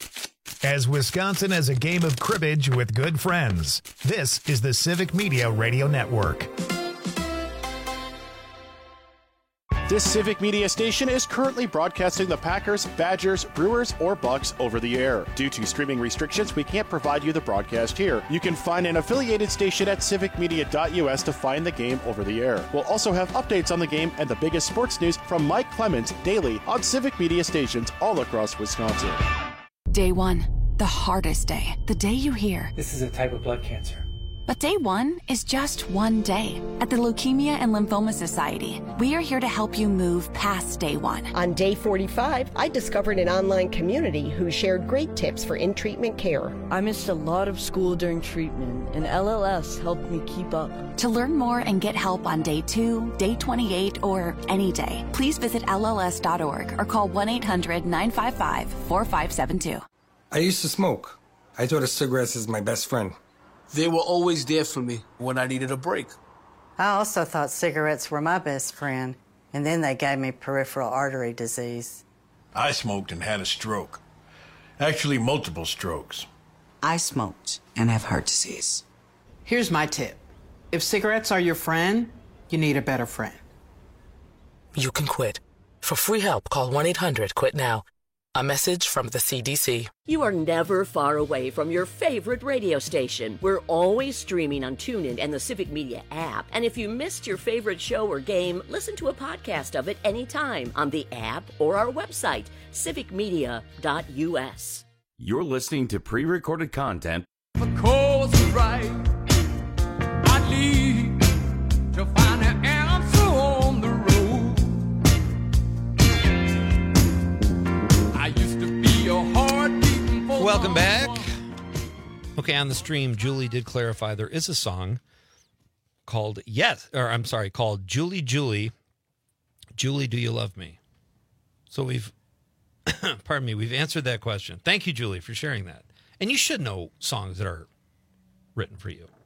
As Wisconsin as a game of cribbage with good friends, this is the Civic Media Radio Network. This Civic Media station is currently broadcasting the Packers, Badgers, Brewers, or Bucks over the air. Due to streaming restrictions, we can't provide you the broadcast here. You can find an affiliated station at civic media dot u s to find the game over the air. We'll also have updates on the game and the biggest sports news from Mike Clemens daily on Civic Media stations all across Wisconsin. Day one, the hardest day. The day you hear, this is a type of blood cancer. But day one is just one day. At the Leukemia and Lymphoma Society, we are here to help you move past day one. On day forty-five, I discovered an online community who shared great tips for in-treatment care. I missed a lot of school during treatment, and L L S helped me keep up. To learn more and get help on day two, day twenty-eight, or any day, please visit L L S dot org or call one eight hundred nine five five four five seven two. I used to smoke. I thought of cigarettes as my best friend. They were always there for me when I needed a break. I also thought cigarettes were my best friend, and then they gave me peripheral artery disease. I smoked and had a stroke. Actually, multiple strokes. I smoked and have heart disease. Here's my tip. If cigarettes are your friend, you need a better friend. You can quit. For free help, call one eight hundred quit now. A message from the C D C. You are never far away from your favorite radio station. We're always streaming on TuneIn and the Civic Media app. And if you missed your favorite show or game, listen to a podcast of it anytime on the app or our website, civic media dot u s. You're listening to pre-recorded content. Of course, right. I need to find an answer on the road. I used to be a heart beating for Welcome back. Okay, on the stream, Julie did clarify there is a song called Yes, or I'm sorry, called Julie, Julie, Julie, Do You Love Me? So we've, pardon me, we've answered that question. Thank you, Julie, for sharing that. And you should know songs that are written for you.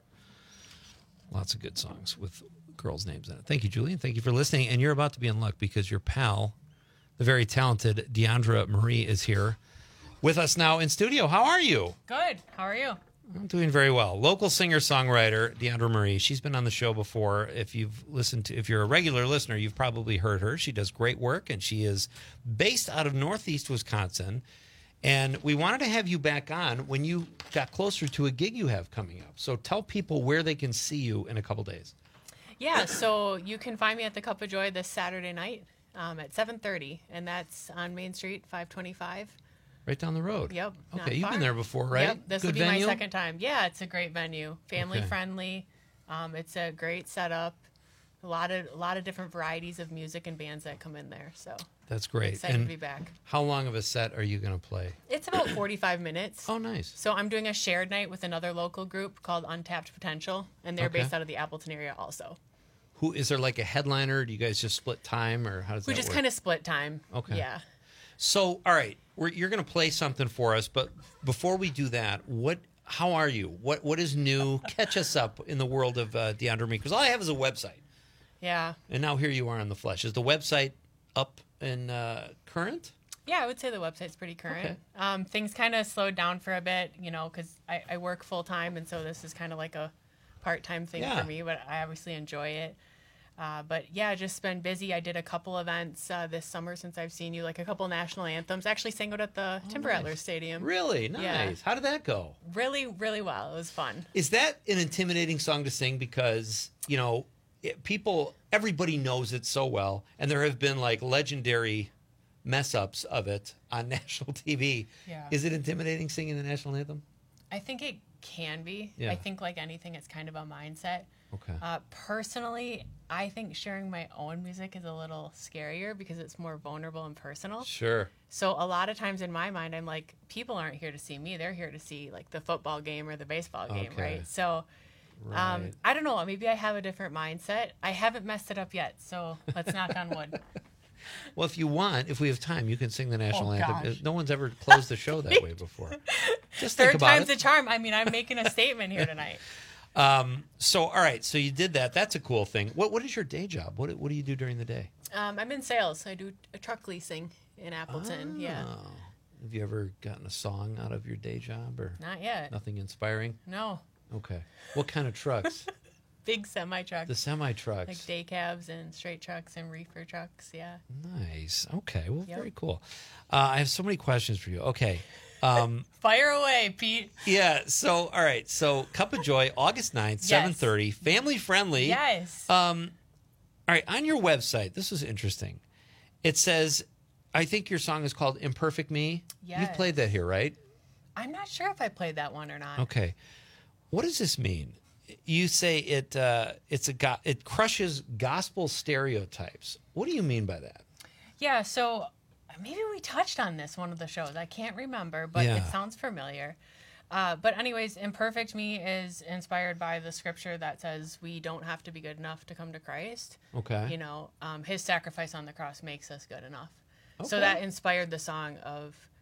Lots of good songs with girls' names in it. Thank you, Julie, and thank you for listening. And you're about to be in luck because your pal, the very talented Deandra Marie, is here with us now in studio. How are you? Good. How are you? I'm doing very well. Local singer-songwriter Deandra Marie. She's been on the show before. If you've listened to, if you're a regular listener, you've probably heard her. She does great work, and she is based out of Northeast Wisconsin. And we wanted to have you back on when you got closer to a gig you have coming up. So tell people where they can see you in a couple days. Yeah, so you can find me at the Cup of Joy this Saturday night um, at seven thirty, and that's on Main Street, five twenty-five. Right down the road. Yep. Okay, you've been there before, right? Yep, this Good will be venue? my second time. Yeah, it's a great venue, family Okay. friendly. Um, it's a great setup. A lot of a lot of different varieties of music and bands that come in there. So That's great. excited and to be back. How long of a set are you going to play? It's about forty-five minutes. Oh, nice. So I'm doing a shared night with another local group called Untapped Potential, and they're Okay. based out of the Appleton area also. Who is there like a headliner? Do you guys just split time, or how does We that just work? kind of split time. Okay. Yeah. So, all right, we're, you're going to play something for us, but before we do that, what? How are you? What What is new? Catch us up in the world of uh, Deandra Marie, because all I have is a website, Yeah. and now here you are in the flesh. Is the website up and uh, current? Yeah, I would say the website's pretty current. Okay. Um, things kind of slowed down for a bit, you know, because I, I work full time, and so this is kind of like a part time thing Yeah. for me, but I obviously enjoy it. Uh, but yeah, just been busy. I did a couple events uh, this summer since I've seen you, like a couple national anthems. Actually sang out at the Tim nice. Rattler Stadium. Really nice. Yeah. How did that go? Really, really well. It was fun. Is that an intimidating song to sing? Because, you know, it, people, everybody knows it so well. And there have been like legendary mess ups of it on national T V. Yeah. Is it intimidating singing the national anthem? I think it can be. Yeah. I think like anything, it's kind of a mindset. Okay. Uh, personally, I think sharing my own music is a little scarier because it's more vulnerable and personal. Sure. So a lot of times in my mind, I'm like, people aren't here to see me. They're here to see like the football game or the baseball game, Okay. right? So um, Right. I don't know. Maybe I have a different mindset. I haven't messed it up yet, so let's knock on wood. Well, if you want, if we have time, you can sing the national Oh, anthem. gosh. No one's ever closed the show that way before. Just think Third about time's it. the charm. I mean, I'm making a statement here tonight. Um, so, all right. So you did that. That's a cool thing. What What is your day job? What What do you do during the day? Um, I'm in sales. I do a truck leasing in Appleton. Yeah. Oh. Have you ever gotten a song out of your day job, or Not yet. Nothing inspiring. No. Okay. What kind of trucks? Big semi trucks. The semi trucks. Like day cabs and straight trucks and reefer trucks. Yeah. Nice. Okay. Well, Yep. very cool. Uh, I have so many questions for you. Okay. Um, Fire away, Pete. yeah. So, all right. So, Cup of Joy, August ninth, Yes. seven thirty, family friendly. Yes. Um, all right. On your website, this is interesting. It says, I think your song is called Imperfect Me. You've Yes. played that here, right? I'm not sure if I played that one or not. Okay. What does this mean? You say it uh, it's a go- it crushes gospel stereotypes. What do you mean by that? Yeah, so maybe we touched on this one of the shows. I can't remember, but Yeah. it sounds familiar. Uh, but anyways, Imperfect Me is inspired by the scripture that says we don't have to be good enough to come to Christ. Okay. You know, um, his sacrifice on the cross makes us good enough. Okay. So that inspired the song of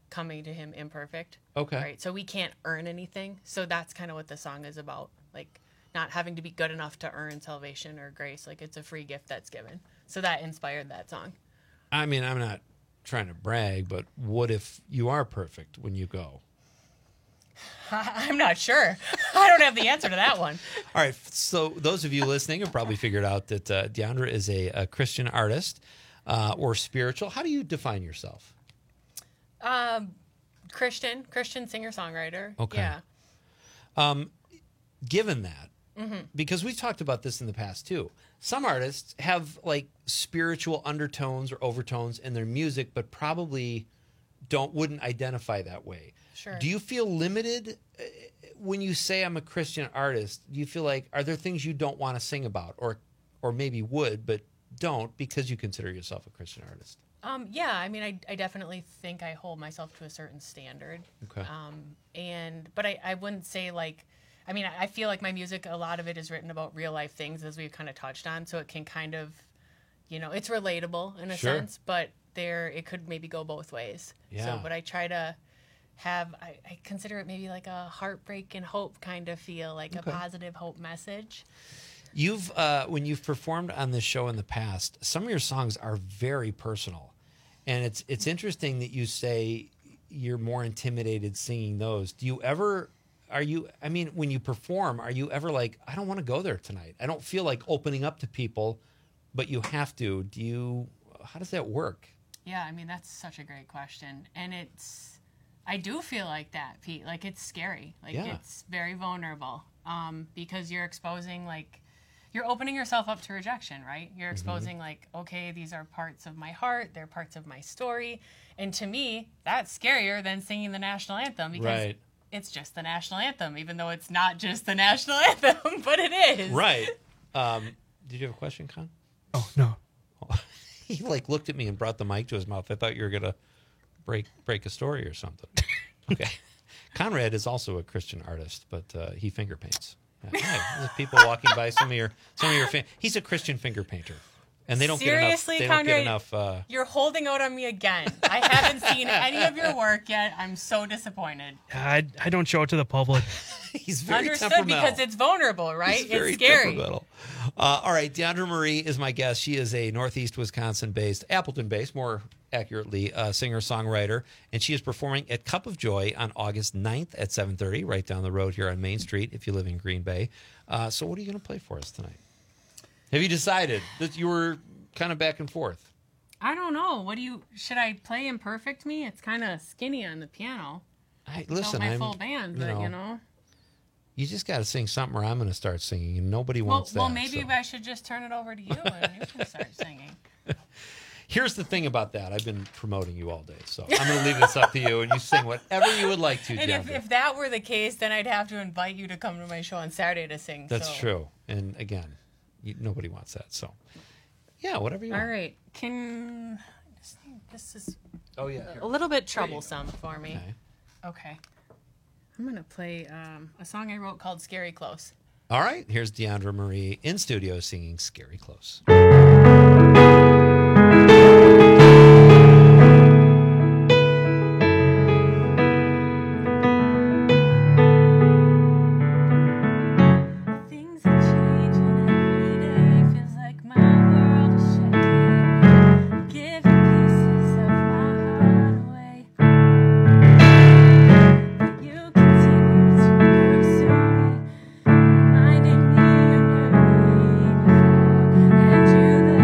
coming to him imperfect. Okay. Right. So we can't earn anything. So that's kind of what the song is about. Like not having to be good enough to earn salvation or grace. Like it's a free gift that's given. So that inspired that song. I mean, I'm not trying to brag, but what if you are perfect when you go? I'm not sure. I don't have the answer to that one. All right. So those of you listening have probably figured out that uh, Deandra is a, a Christian artist uh, or spiritual. How do you define yourself? Um, Christian, Christian singer-songwriter. Okay. Yeah. Um, given that, Mm-hmm. because we've talked about this in the past too, some artists have like spiritual undertones or overtones in their music, but probably don't wouldn't identify that way. Sure. Do you feel limited uh, when you say I'm a Christian artist? Do you feel like, are there things you don't want to sing about, or or maybe would but don't because you consider yourself a Christian artist? Um, yeah, I mean, I, I definitely think I hold myself to a certain standard. Okay. Um, and but I, I wouldn't say like, I mean, I feel like my music, a lot of it is written about real life things, as we've kind of touched on. So it can kind of, you know, it's relatable in a Sure. sense, but there it could maybe go both ways. Yeah. So, but I try to have, I, I consider it maybe like a heartbreak and hope kind of feel, like Okay. a positive hope message. You've uh, when you've performed on this show in the past, some of your songs are very personal, and it's it's interesting that you say you're more intimidated singing those. Do you ever? Are you? I mean, when you perform, are you ever like, I don't want to go there tonight. I don't feel like opening up to people, but you have to. Do you? How does that work? Yeah, I mean, that's such a great question. And it's, I do feel like that, Pete. Like, it's scary. Like, Yeah. it's very vulnerable um, because you're exposing, like, you're opening yourself up to rejection, right? You're exposing, like, okay, these are parts of my heart. They're parts of my story. And to me, that's scarier than singing the national anthem because Right. it's just the national anthem, even though it's not just the national anthem, but it is. Right. Um, did you have a question, Con? Oh, no. He like looked at me and brought the mic to his mouth. I thought you were gonna break break a story or something. Okay. Conrad is also a Christian artist, but uh, he finger paints. Yeah. Hi, there's people walking by. Some of your some of your fa- he's a Christian finger painter, and they don't Seriously, get enough. They don't Conrad, get enough. Uh, You're holding out on me again. I haven't seen any of your work yet. I'm so disappointed. I, I don't show it to the public. He's very Understood, temperamental. because it's vulnerable, right? He's very It's scary. temperamental. Uh, all right, Deandra Marie is my guest. She is a Northeast Wisconsin-based, Appleton-based, more accurately, uh, singer-songwriter, and she is performing at Cup of Joy on August ninth at seven thirty, right down the road here on Main Street if you live in Green Bay. Uh, so what are you going to play for us tonight? Have you decided that you were kind of back and forth? I don't know. What do you? Should I play Imperfect Me? It's kind of skinny on the piano. I, Without listen, my I'm, full band, you but know, you know. You just got to sing something or I'm going to start singing, and nobody Well, wants well, that. maybe so. I should just turn it over to you and you can start singing. Here's the thing about that. I've been promoting you all day, so I'm going to leave this up to you, and you sing whatever you would like to, And if, Deandra. if that were the case, then I'd have to invite you to come to my show on Saturday to sing. That's so. true. And again, you, nobody wants that. So, yeah, whatever you All want. right. Can this, thing- this is Oh, yeah. Here. a little bit troublesome for me. Okay. Okay. I'm going to play um, a song I wrote called Scary Close. All right. Here's Deandra Marie in studio singing Scary Close. Things are changing every day. Feels like my world is shaking. Giving pieces of my heart away. But you continue to pursue me, reminding me of where we were before. And you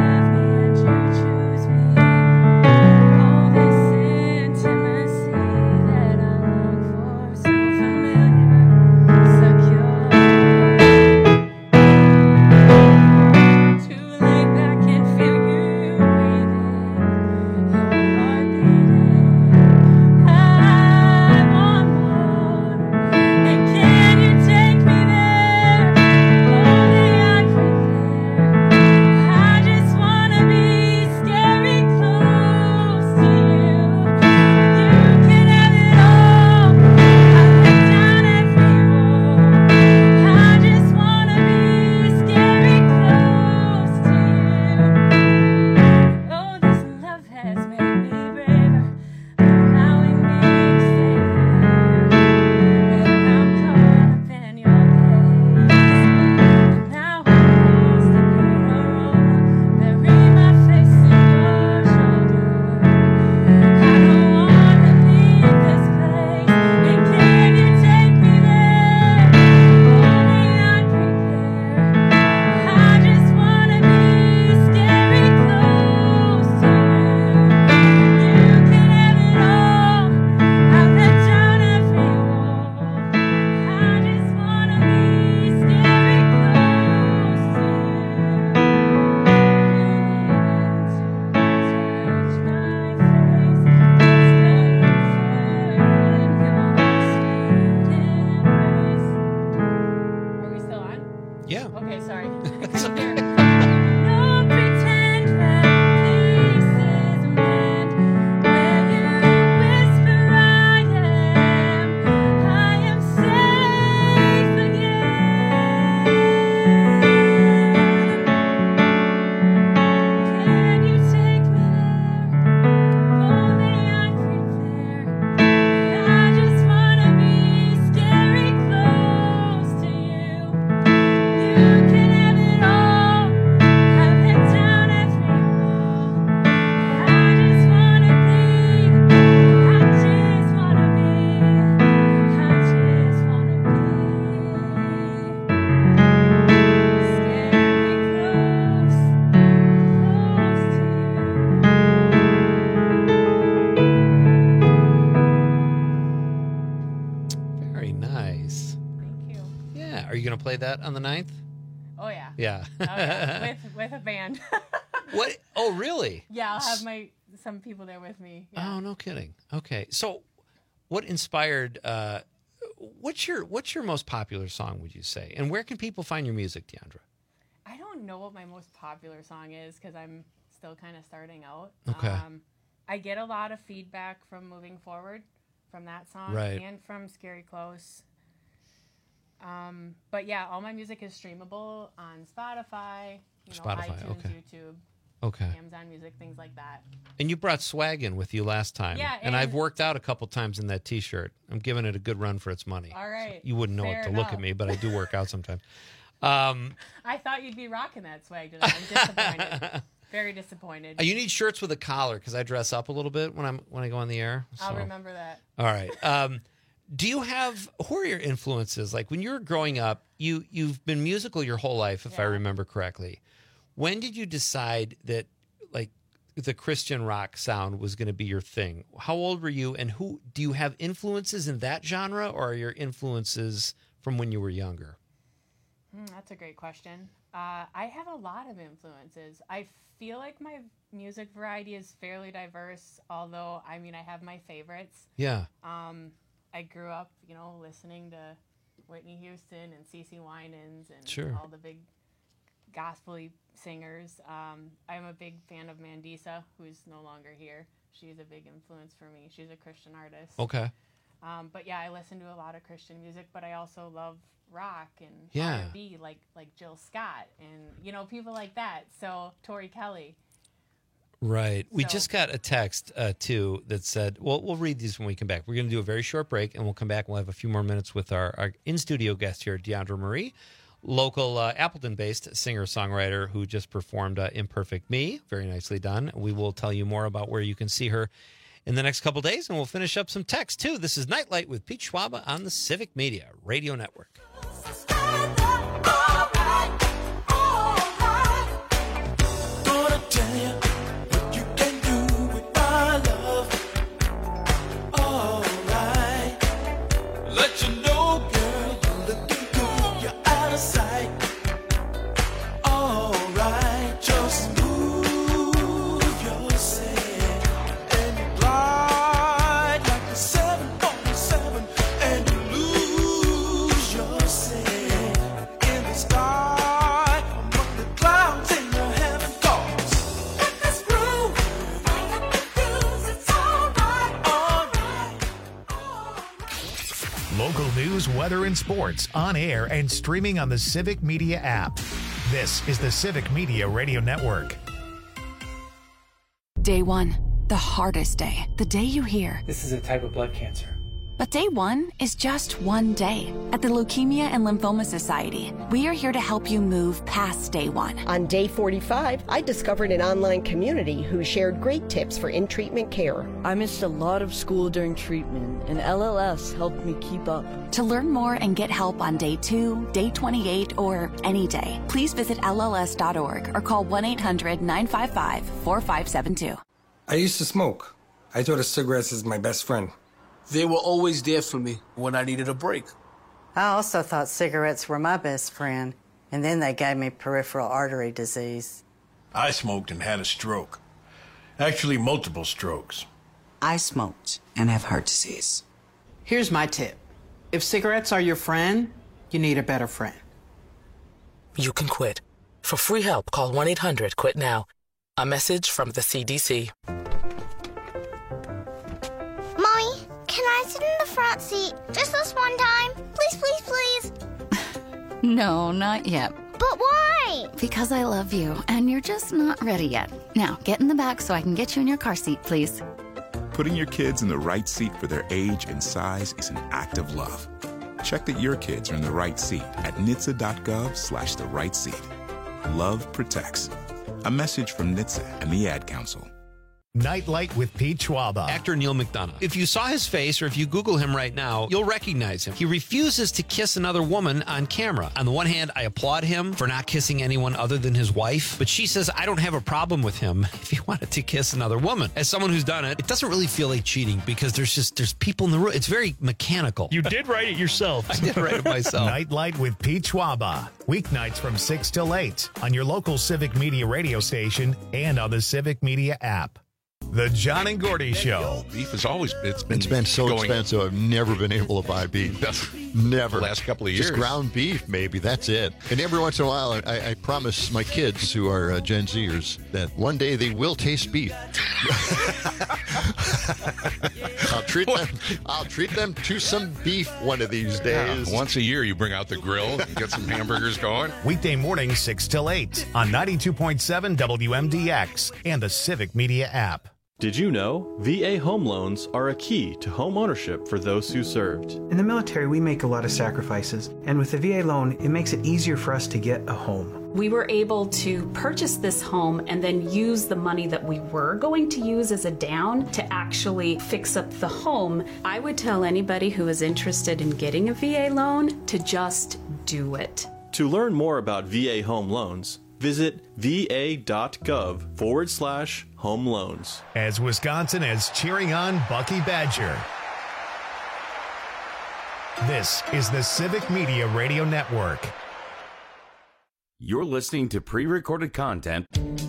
Yeah. Okay, sorry. Play that on the ninth? Oh yeah. Yeah. Oh, yeah. With with a band. What? Oh really? Yeah, I'll have my some people there with me. Yeah. Oh, no kidding. Okay, so what inspired? Uh, what's your what's your most popular song? Would you say? And where can people find your music, Deandra? I don't know what my most popular song is because I'm still kind of starting out. Okay. Um, I get a lot of feedback from Moving Forward, from that song, right. and from Scary Close. Um, but yeah, all my music is streamable on Spotify, you know, Spotify, iTunes, okay. YouTube, okay. Amazon Music, things like that. And you brought swag in with you last time. Yeah, and, and I've worked out a couple times in that T-shirt. I'm giving it a good run for its money. All right. So you wouldn't know Fair it to look enough. at me, but I do work out sometimes. Um, I thought you'd be rocking that swag today. I'm disappointed. Very disappointed. you need shirts with a collar because I dress up a little bit when I'm when I go on the air. I'll so. remember that. All right. Um, do you have who are your influences? Like when you were growing up, you you've been musical your whole life, if I remember correctly. When did you decide that like the Christian rock sound was going to be your thing? How old were you, and who do you have influences in that genre, or are your influences from when you were younger? Mm, that's a great question. Uh, I have a lot of influences. I feel like my music variety is fairly diverse, although, I mean, I have my favorites. Yeah. Um, I grew up, you know, listening to Whitney Houston and CeCe Winans and Sure. all the big gospel-y singers. Um, I'm a big fan of Mandisa, who's no longer here. She's a big influence for me. She's a Christian artist. Okay. Um, but yeah, I listen to a lot of Christian music, but I also love rock and Yeah. R and B, like like Jill Scott and you know people like that. So Tori Kelly. Right. We So- just got a text, uh, too, that said, well, we'll read these when we come back. We're going to do a very short break, and we'll come back. We'll have a few more minutes with our, our in-studio guest here, Deandra Marie, local uh, Appleton-based singer-songwriter who just performed uh, Imperfect Me. Very nicely done. We will tell you more about where you can see her in the next couple days, and we'll finish up some text, too. This is Nightlight with Pete Schwaba on the Civic Media Radio Network. Gonna tell you what you can do with my love. Alright. Let you know, girl, you're looking good, you're out of sight. Alright, just move yourself and you glide like a seven forty-seven and you lose yourself in the sky among the clouds in your heaven. Cause let this groove, I got confused, it's alright, alright. Local news, weather, and sports on air and streaming on the Civic Media app. This is the Civic Media Radio Network. Day one, the hardest day. The day you hear. This is a type of blood cancer. But day one is just one day. At the Leukemia and Lymphoma Society, we are here to help you move past day one. On day forty-five, I discovered an online community who shared great tips for in-treatment care. I missed a lot of school during treatment, and L L S helped me keep up. To learn more and get help on day two, day twenty-eight, or any day, please visit L L S dot org or call one eight hundred nine five five four five seven two. I used to smoke. I thought a cigarette is my best friend. They were always there for me when I needed a break. I also thought cigarettes were my best friend, and then they gave me peripheral artery disease. I smoked and had a stroke. Actually, multiple strokes. I smoked and have heart disease. Here's my tip. If cigarettes are your friend, you need a better friend. you can quit. For free help, call one eight hundred quit now. A message from the C D C. Mommy, can I sit in the front seat just this one time? Please, please, please. No, not yet. But why? Because I love you, and you're just not ready yet. Now, get in the back so I can get you in your car seat, please. Putting your kids in the right seat for their age and size is an act of love. Check that your kids are in the right seat at N H T S A dot gov slash the right seat. Love protects. A message from N H T S A and the Ad Council. Nightlight with Pete Schwaba. Actor Neil McDonough. If you saw his face or if you Google him right now, you'll recognize him. He refuses to kiss another woman on camera. On the one hand, I applaud him for not kissing anyone other than his wife, but she says I don't have a problem with him if he wanted to kiss another woman. As someone who's done it, it doesn't really feel like cheating because there's just there's people in the room. It's very mechanical. You did write it yourself. I did write it myself. Nightlight with Pete Schwaba. Weeknights from six till eight on your local Civic Media radio station and on the Civic Media app. The John and Gordy Show. Beef has always it's been it's been so going, expensive. I've never been able to buy beef. Never. The last couple of years. Just ground beef, maybe. That's it. And every once in a while, I, I promise my kids, who are uh, Gen Zers, that one day they will taste beef. I'll treat them. I'll treat them to some beef one of these days. Yeah, once a year, you bring out the grill and get some hamburgers going. Weekday morning, six till eight on ninety-two point seven W M D X and the Civic Media app. Did you know V A home loans are a key to home ownership for those who served? In the military, we make a lot of sacrifices, and with the V A loan, it makes it easier for us to get a home. We were able to purchase this home and then use the money that we were going to use as a down to actually fix up the home. I would tell anybody who is interested in getting a V A loan to just do it. To learn more about V A home loans, visit va.gov forward slash home loans. As Wisconsin is cheering on Bucky Badger. This is the Civic Media Radio Network. You're listening to pre-recorded content.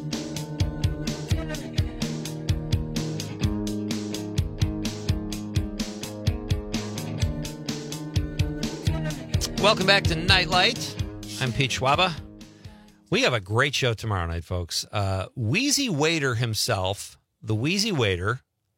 Welcome back to Nightlight. I'm Pete Schwaba. We have a great show tomorrow night, folks. Uh, Wheezy Waiter himself, the Wheezy Waiter,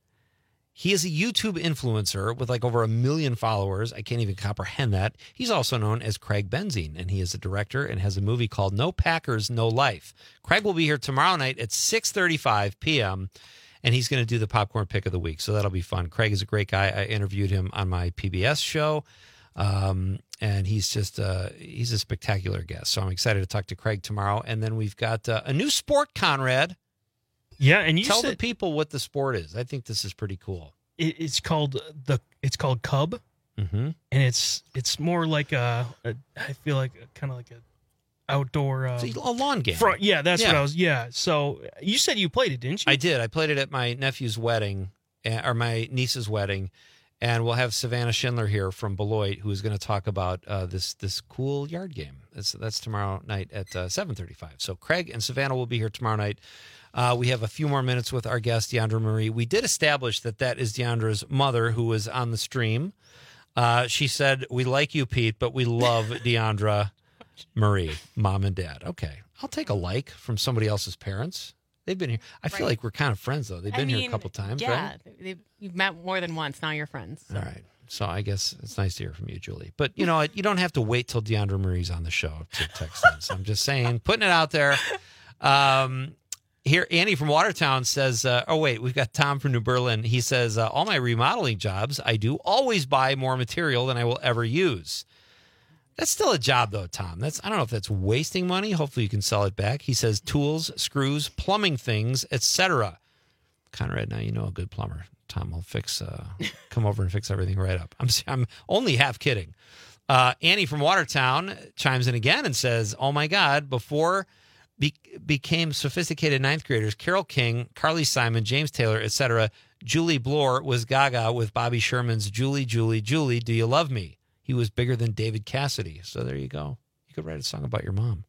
he is a YouTube influencer with like over a million followers. I can't even comprehend that. He's also known as Craig Benzine, and he is a director and has a movie called No Packers, No Life. Craig will be here tomorrow night at six thirty-five p.m., and he's going to do the popcorn pick of the week, so that'll be fun. Craig is a great guy. I interviewed him on my P B S show. Um, and he's just, uh, he's a spectacular guest. So I'm excited to talk to Craig tomorrow. And then we've got uh, a new sport, Conrad. Yeah. And you tell said, the people what the sport is. I think this is pretty cool. It, it's called the, it's called Cub. Mm-hmm. And it's, it's more like a, a I feel like kind of like a outdoor, uh, it's a lawn game. Front, yeah. That's yeah. what I was. Yeah. So you said you played it, didn't you? I did. I played it at my nephew's wedding or my niece's wedding. And we'll have Savannah Schindler here from Beloit, who is going to talk about uh, this this cool yard game. That's that's tomorrow night at uh, seven thirty-five. So Craig and Savannah will be here tomorrow night. Uh, we have a few more minutes with our guest, Deandra Marie. We did establish that that is Deandra's mother, who was on the stream. Uh, she said, "We like you, Pete, but we love Deandra Marie, mom and dad." Okay, I'll take a like from somebody else's parents. They've been here. I feel right. like we're kind of friends, though. They've been I mean, here a couple times, yeah, right? Yeah, you've met more than once. Now you're friends. So. All right. So I guess it's nice to hear from you, Julie. But, you know, you don't have to wait till Deandra Marie's on the show to text in. So I'm just saying, putting it out there. Um, here, Andy from Watertown says, uh, oh, wait, we've got Tom from New Berlin. He says, uh, all my remodeling jobs, I do always buy more material than I will ever use. That's still a job, though, Tom. That's I don't know if that's wasting money. Hopefully you can sell it back. He says tools, screws, plumbing things, et cetera. Conrad, now you know a good plumber. Tom will fix, uh, come over and fix everything right up. I'm I'm only half kidding. Uh, Annie from Watertown chimes in again and says, oh, my God, before be- became sophisticated ninth graders, Carole King, Carly Simon, James Taylor, et cetera, Julie Bloor was Gaga with Bobby Sherman's Julie, Julie, Julie, Do You Love Me? He was bigger than David Cassidy. So there you go. You could write a song about your mom.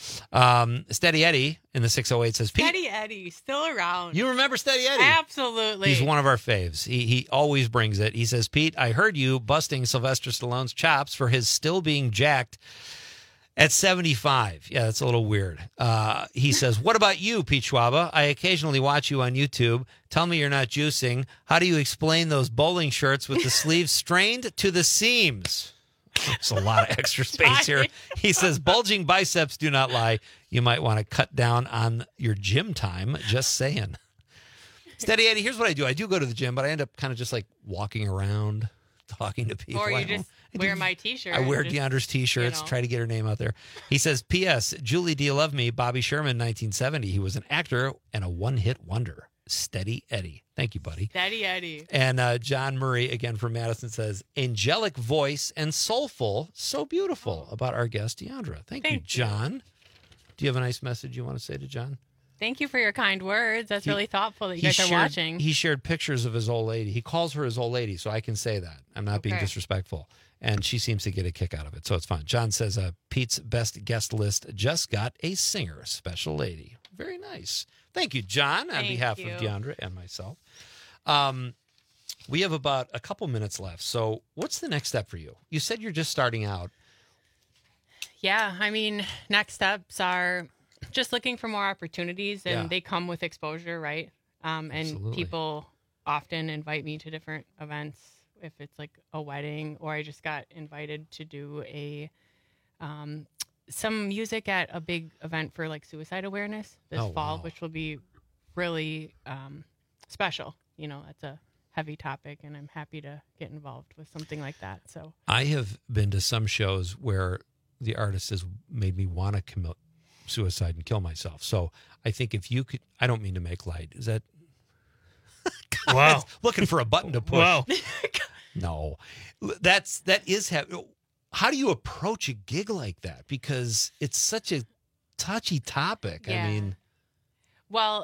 Um, Steady Eddie in the six oh eight says, Pete. Steady Eddie, still around. You remember Steady Eddie? Absolutely. He's one of our faves. He he always brings it. He says, Pete, I heard you busting Sylvester Stallone's chops for his still being jacked At seventy-five. Yeah, that's a little weird. Uh, he says, what about you, Pete Schwaba? I occasionally watch you on YouTube. Tell me you're not juicing. How do you explain those bowling shirts with the sleeves strained to the seams? There's a lot of extra space here. He says, bulging biceps do not lie. You might want to cut down on your gym time. Just saying. Steady Eddie, here's what I do. I do go to the gym, but I end up kind of just like walking around, talking to people. Or you I just I wear do- my T-shirt. I wear just, DeAndre's T-shirts, you know. try to get her name out there. He says, P S. Julie, do you love me? Bobby Sherman, nineteen seventy. He was an actor and a one-hit wonder. Steady Eddie. Thank you, buddy. Daddy Eddie. And uh, John Murray, again from Madison, says, angelic voice and soulful, so beautiful, about our guest, Deandra. Thank, Thank you, John. Do you have a nice message you want to say to John? Thank you for your kind words. That's He- really thoughtful that you He guys are shared- watching. He shared pictures of his old lady. He calls her his old lady, so I can say that. I'm not being Okay. disrespectful. And she seems to get a kick out of it, so it's fun. John says, uh, Pete's best guest list just got a singer, special lady. Very nice. Thank you, John, on Thank behalf you. of Deandra and myself. Um, we have about a couple minutes left. So what's the next step for you? You said you're just starting out. Yeah, I mean, next steps are just looking for more opportunities, and Yeah. they come with exposure, right? Um, and Absolutely. people often invite me to different events if it's like a wedding, or I just got invited to do a um, some music at a big event for like suicide awareness this Oh, fall, wow. which will be really um, special. You know, it's a heavy topic, and I'm happy to get involved with something like that. So I have been to some shows where the artist has made me want to commit suicide and kill myself. So I think if you could, I don't mean to make light. Is that Wow. looking for a button to push? Wow. No, that's that is ha- how do you approach a gig like that? Because it's such a touchy topic. Yeah. I mean, Well,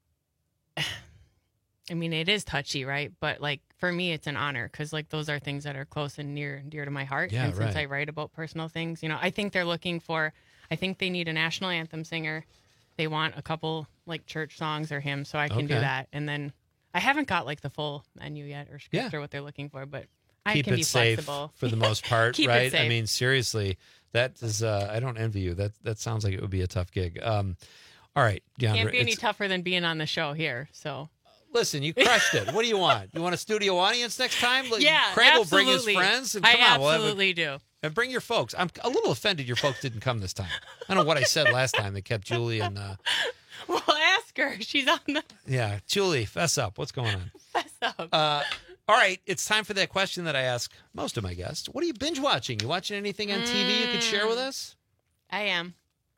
I mean, it is touchy, right? But like for me, it's an honor because like those are things that are close and near and dear to my heart. Yeah, and since right. I write about personal things, you know, I think they're looking for. I think they need a national anthem singer. They want a couple like church songs or hymns, so I can do Okay. that. And then I haven't got like the full menu yet or script Yeah. or what they're looking for, but I keep can it be safe flexible for the most part, Keep it right? I safe. mean, seriously, that is. Uh, I don't envy you. That that sounds like it would be a tough gig. Um, all right, Deandra. Can't be any it's- tougher than being on the show here. So Listen, you crushed it. What do you want? You want a studio audience next time? Like, yeah, Craig will bring his absolutely. friends. And I come on, we'll have a- absolutely do. And bring your folks. I'm a little offended your folks didn't come this time. I don't know what I said last time that kept Julie and, uh, Well, ask her. She's on the yeah, Julie, fess up. What's going on? fess up. Uh, all right, it's time for that question that I ask most of my guests. What are you binge watching? You watching anything on T V you could share with us? I am.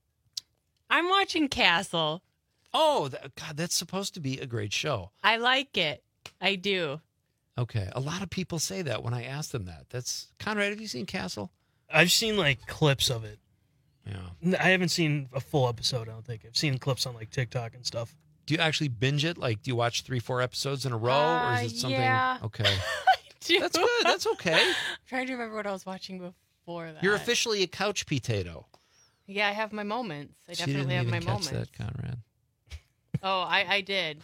I'm watching Castle. Oh, that, God, that's supposed to be a great show. I like it. I do. Okay, a lot of people say that when I ask them that. That's Conrad. Have you seen Castle? I've seen like clips of it. Yeah. N- I haven't seen a full episode. I don't think I've seen clips on like TikTok and stuff. Do you actually binge it? Like, do you watch three, four episodes in a row, Uh, or is it something? yeah. Okay, Do. that's good. That's okay. I'm trying to remember what I was watching before that. You're officially a couch potato. Yeah, I have my moments. I She definitely have didn't my even catch moments. that, Conrad. Oh, I, I did.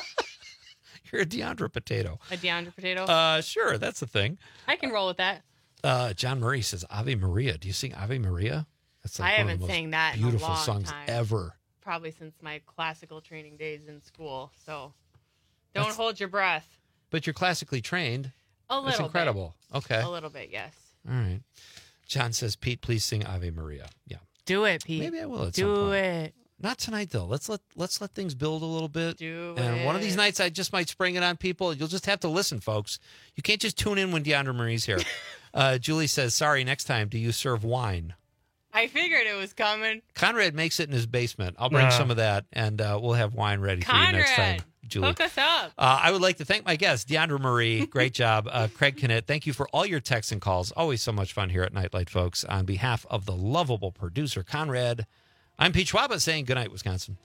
You're a Deandra potato. A Deandra potato. Uh, sure, that's the thing. I can roll with that. Uh, John Murray says Ave Maria. Do you sing Ave Maria? That's I one of haven't the most sang that in a beautiful long songs time. ever. Probably since my classical training days in school. So don't That's- hold your breath. But you're classically trained. A little That's incredible. bit. Okay. A little bit, yes. All right. John says, Pete, please sing Ave Maria. Yeah. Do it, Pete. Maybe I will at some Do point. it. Not tonight though. Let's let let's let things build a little bit. Do and one of these it. nights I just might spring it on people. You'll just have to listen, folks. You can't just tune in when Deandra Marie's here. uh, Julie says, sorry, next time, do you serve wine? I figured it was coming. Conrad makes it in his basement. I'll bring Nah. some of that, and uh, we'll have wine ready for you next time, Conrad, Julie. hook us up. Uh, I would like to thank my guest, Deandra Marie. Great job. Uh, Craig Kinnett, thank you for all your texts and calls. Always so much fun here at Nightlight, folks. On behalf of the lovable producer, Conrad, I'm Pete Schwaba saying goodnight, Wisconsin.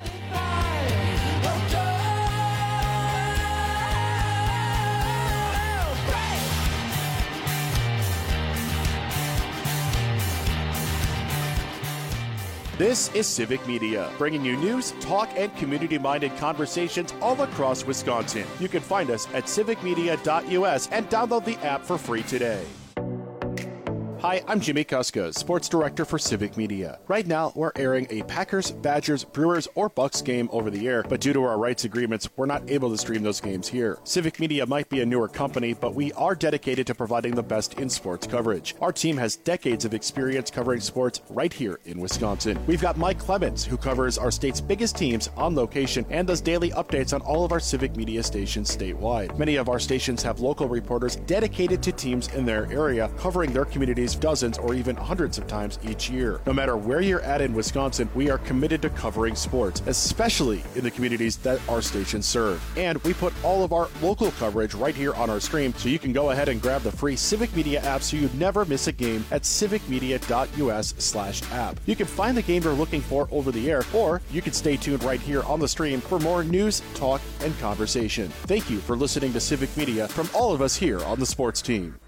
This is Civic Media, bringing you news, talk, and community-minded conversations all across Wisconsin. You can find us at civic media dot U S and download the app for free today. Hi, I'm Jimmy Kuska, Sports Director for Civic Media. Right now, we're airing a Packers, Badgers, Brewers, or Bucks game over the air, but due to our rights agreements, we're not able to stream those games here. Civic Media might be a newer company, but we are dedicated to providing the best in sports coverage. Our team has decades of experience covering sports right here in Wisconsin. We've got Mike Clemens, who covers our state's biggest teams on location and does daily updates on all of our Civic Media stations statewide. Many of our stations have local reporters dedicated to teams in their area, covering their communities dozens or even hundreds of times each year. No matter where you're at in Wisconsin, we are committed to covering sports, especially in the communities that our stations serve. And we put all of our local coverage right here on our stream, so you can go ahead and grab the free Civic Media app so you never miss a game at civicmedia.us slash app. You can find the game you're looking for over the air, or you can stay tuned right here on the stream for more news, talk, and conversation. Thank you for listening to Civic Media from all of us here on the sports team.